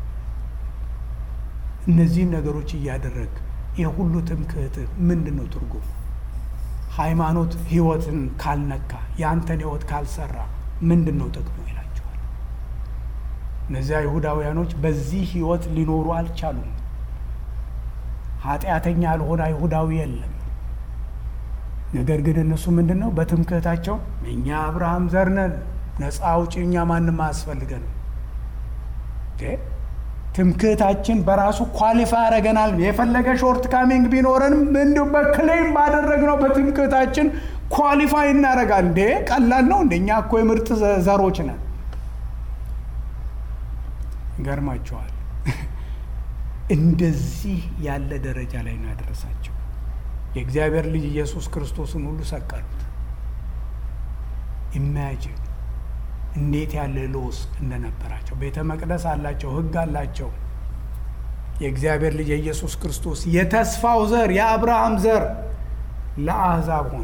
እነዚህን ነገሮች እያደረግ የሁሉ ትምክህት ምንድን ነው ትርጉም? ሃይማኖት ህይወትን ካልነካ፣ የአንተን ህይወት ካልሰራ ምንድን ነው ጥቅሙ ይላቸዋል። እነዚያ አይሁዳውያኖች በዚህ ህይወት ሊኖሩ አልቻሉም። ኃጢአተኛ ያልሆነ አይሁዳዊ የለም። ነገር ግን እነሱ ምንድን ነው በትምክህታቸው እኛ አብርሃም ዘር ነን፣ ነፃ አውጪ፣ እኛ ማንም አያስፈልገንም። ትምክህታችን በራሱ ኳሊፋይ ያደረገናል። የፈለገ ሾርት ካሚንግ ቢኖረንም እንዲሁ በክሌም ባደረግነው በትምክህታችን ኳሊፋይ እናደርጋል። እንዴ ቀላል ነው? እንደኛ እኮ የምርጥ ዘሮች ነን። ገርማቸዋል። እንደዚህ ያለ ደረጃ ላይ ነው ያደረሳቸው። የእግዚአብሔር ልጅ ኢየሱስ ክርስቶስን ሁሉ ሰቀሉት። ኢማጂን እንዴት ያለ ሎስ እንደነበራቸው። ቤተ መቅደስ አላቸው፣ ህግ አላቸው። የእግዚአብሔር ልጅ የኢየሱስ ክርስቶስ የተስፋው ዘር የአብርሃም ዘር ለአሕዛብ ሆነ።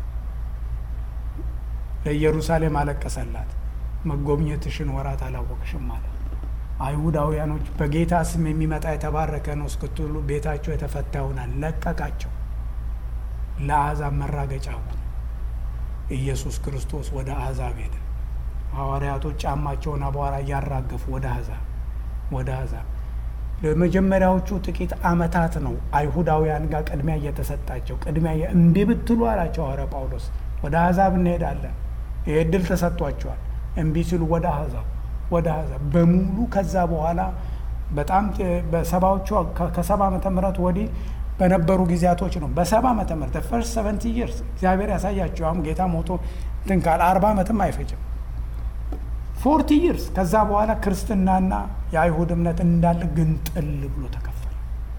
ለኢየሩሳሌም አለቀሰላት። መጎብኘትሽን ወራት አላወቅሽም ማለት። አይሁዳውያኖች በጌታ ስም የሚመጣ የተባረከ ነው እስክትሉ ቤታቸው የተፈታ ይሆናል። ለቀቃቸው። ለአሕዛብ መራገጫ ሆነ። ኢየሱስ ክርስቶስ ወደ አሕዛብ ሄደ። ሐዋርያቶች ጫማቸውን አቧራ እያራገፉ ወደ አሕዛብ ወደ አሕዛብ ለመጀመሪያዎቹ ጥቂት ዓመታት ነው አይሁዳውያን ጋር ቅድሚያ እየተሰጣቸው። ቅድሚያ እምቢ ብትሉ አላቸው ሐዋርያ ጳውሎስ ወደ አሕዛብ እንሄዳለን። ይህ ዕድል ተሰጥቷቸዋል። እምቢ ሲሉ ወደ አሕዛብ ወደ አሕዛብ በሙሉ። ከዛ በኋላ በጣም በሰባዎቹ ከሰባ ዓመተ ምህረት ወዲህ በነበሩ ጊዜያቶች ነው። በሰባ ዓመተ ምህረት ፈርስት ሰቨንቲ ይርስ እግዚአብሔር ያሳያቸው። አሁን ጌታ ሞቶ እንትን ካለ አርባ ዓመትም አይፈጅም። ፎርቲ ይርስ ከዛ በኋላ ክርስትናና የአይሁድ እምነት እንዳለ ግንጥል ብሎ ተከፈለ።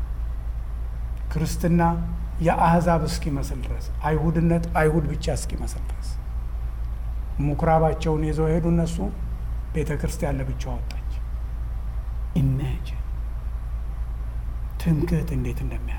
ክርስትና የአሕዛብ እስኪመስል ድረስ፣ አይሁድነት አይሁድ ብቻ እስኪመስል ድረስ ምኩራባቸውን ይዘው ሄዱ። እነሱ ቤተ ክርስቲያን ለብቻ ወጣች። ኢማጂን ትምክህት እንዴት እንደሚያደርግ።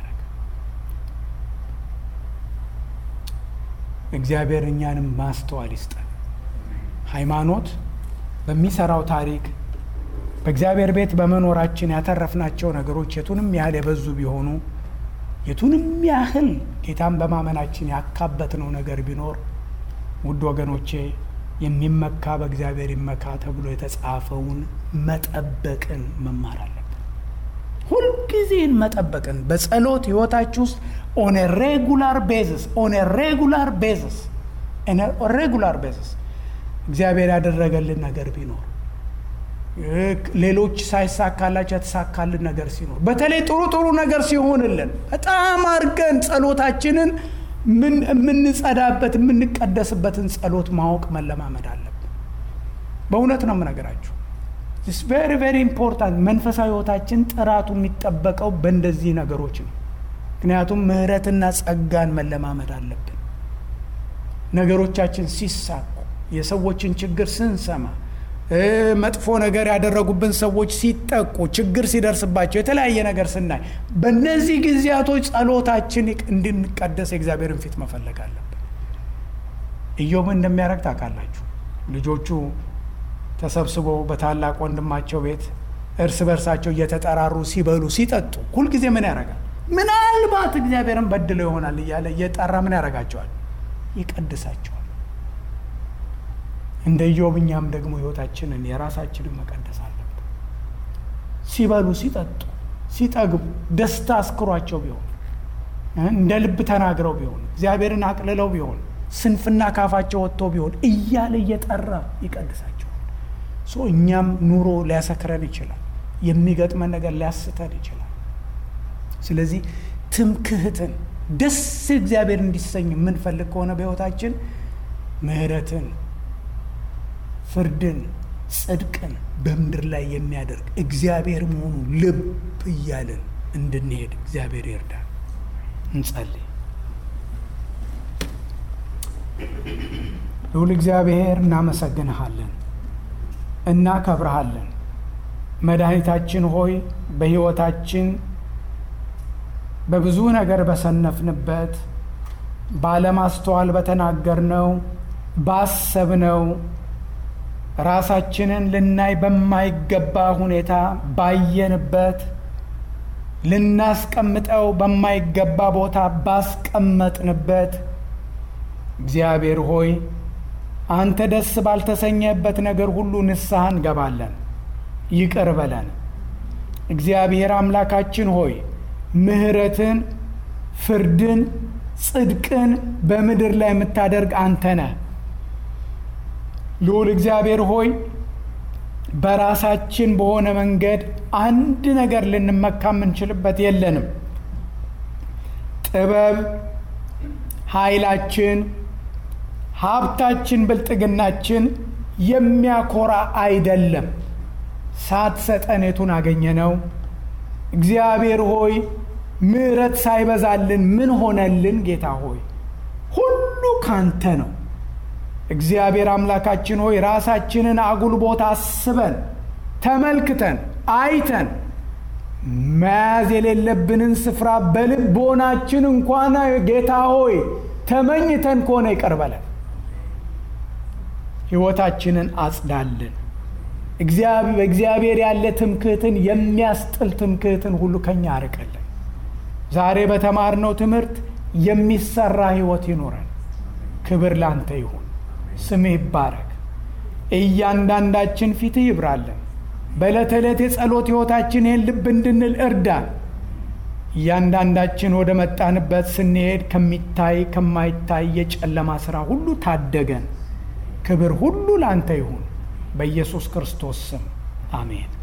እግዚአብሔር እኛንም ማስተዋል ይስጠን። ሃይማኖት በሚሰራው ታሪክ በእግዚአብሔር ቤት በመኖራችን ያተረፍናቸው ነገሮች የቱንም ያህል የበዙ ቢሆኑ፣ የቱንም ያህል ጌታን በማመናችን ያካበትነው ነገር ቢኖር፣ ውድ ወገኖቼ የሚመካ በእግዚአብሔር ይመካ ተብሎ የተጻፈውን መጠበቅን መማር አለብን። ሁልጊዜን መጠበቅን በጸሎት ህይወታችሁ ውስጥ ኦን ሬጉላር ቤዝስ ኦን ሬጉላር ቤዝስ ኦን ሬጉላር ቤዝስ እግዚአብሔር ያደረገልን ነገር ቢኖር፣ ሌሎች ሳይሳካላቸው የተሳካልን ነገር ሲኖር፣ በተለይ ጥሩ ጥሩ ነገር ሲሆንልን በጣም አድርገን ጸሎታችንን ምን የምንጸዳበት የምንቀደስበትን ጸሎት ማወቅ መለማመድ አለብን። በእውነት ነው የምነግራችሁ። ኢትስ ቬሪ ቬሪ ኢምፖርታንት። መንፈሳዊ ህይወታችን ጥራቱ የሚጠበቀው በእንደዚህ ነገሮች ነው። ምክንያቱም ምህረትና ጸጋን መለማመድ አለብን። ነገሮቻችን ሲሳኩ፣ የሰዎችን ችግር ስንሰማ፣ መጥፎ ነገር ያደረጉብን ሰዎች ሲጠቁ፣ ችግር ሲደርስባቸው፣ የተለያየ ነገር ስናይ፣ በእነዚህ ጊዜያቶች ጸሎታችን እንድንቀደስ የእግዚአብሔርን ፊት መፈለግ አለብን። ኢዮብ እንደሚያደርግ ታውቃላችሁ። ልጆቹ ተሰብስበው በታላቅ ወንድማቸው ቤት እርስ በርሳቸው እየተጠራሩ ሲበሉ ሲጠጡ፣ ሁልጊዜ ምን ያደርጋል? ምናልባት እግዚአብሔርን በድለው ይሆናል እያለ እየጠራ ምን ያደርጋቸዋል? ይቀድሳቸዋል። እንደ ኢዮብ እኛም ደግሞ ህይወታችንን የራሳችንን መቀደስ አለብን። ሲበሉ ሲጠጡ ሲጠግቡ ደስታ አስክሯቸው ቢሆን፣ እንደ ልብ ተናግረው ቢሆን፣ እግዚአብሔርን አቅልለው ቢሆን፣ ስንፍና ካፋቸው ወጥቶ ቢሆን እያለ እየጠራ ይቀድሳቸዋል። ሶ እኛም ኑሮ ሊያሰክረን ይችላል። የሚገጥመን ነገር ሊያስተን ይችላል። ስለዚህ ትምክህትን ደስ እግዚአብሔር እንዲሰኝ የምንፈልግ ከሆነ በህይወታችን ምህረትን፣ ፍርድን፣ ጽድቅን በምድር ላይ የሚያደርግ እግዚአብሔር መሆኑ ልብ እያለን እንድንሄድ እግዚአብሔር ይርዳል። እንጸልይ። ልዑል እግዚአብሔር እናመሰግንሃለን፣ እናከብረሃለን። መድኃኒታችን ሆይ በሕይወታችን በብዙ ነገር በሰነፍንበት፣ ባለማስተዋል በተናገርነው፣ ባሰብነው፣ ራሳችንን ልናይ በማይገባ ሁኔታ ባየንበት፣ ልናስቀምጠው በማይገባ ቦታ ባስቀመጥንበት እግዚአብሔር ሆይ አንተ ደስ ባልተሰኘበት ነገር ሁሉ ንስሐ እንገባለን። ይቅር በለን። እግዚአብሔር አምላካችን ሆይ ምሕረትን፣ ፍርድን፣ ጽድቅን በምድር ላይ የምታደርግ አንተ ነህ። ልዑል እግዚአብሔር ሆይ በራሳችን በሆነ መንገድ አንድ ነገር ልንመካ የምንችልበት የለንም። ጥበብ፣ ኃይላችን፣ ሀብታችን፣ ብልጥግናችን የሚያኮራ አይደለም። ሳትሰጠን የቱን አገኘነው? እግዚአብሔር ሆይ ምሕረት ሳይበዛልን ምን ሆነልን? ጌታ ሆይ ሁሉ ካንተ ነው። እግዚአብሔር አምላካችን ሆይ ራሳችንን አጉል ቦታ አስበን ተመልክተን አይተን መያዝ የሌለብንን ስፍራ በልቦናችን እንኳን ጌታ ሆይ ተመኝተን ከሆነ ይቅር በለን። ሕይወታችንን አጽዳልን። እግዚአብሔር ያለ ትምክህትን የሚያስጥል ትምክህትን ሁሉ ከኛ አርቀልን። ዛሬ በተማርነው ትምህርት የሚሰራ ሕይወት ይኖረን። ክብር ላንተ ይሁን። ስምህ ይባረክ። እያንዳንዳችን ፊት ይብራልን። በዕለት ዕለት የጸሎት ሕይወታችን ይህን ልብ እንድንል እርዳን። እያንዳንዳችን ወደ መጣንበት ስንሄድ ከሚታይ ከማይታይ የጨለማ ሥራ ሁሉ ታደገን። ክብር ሁሉ ላንተ ይሁን። በኢየሱስ ክርስቶስ ስም አሜን።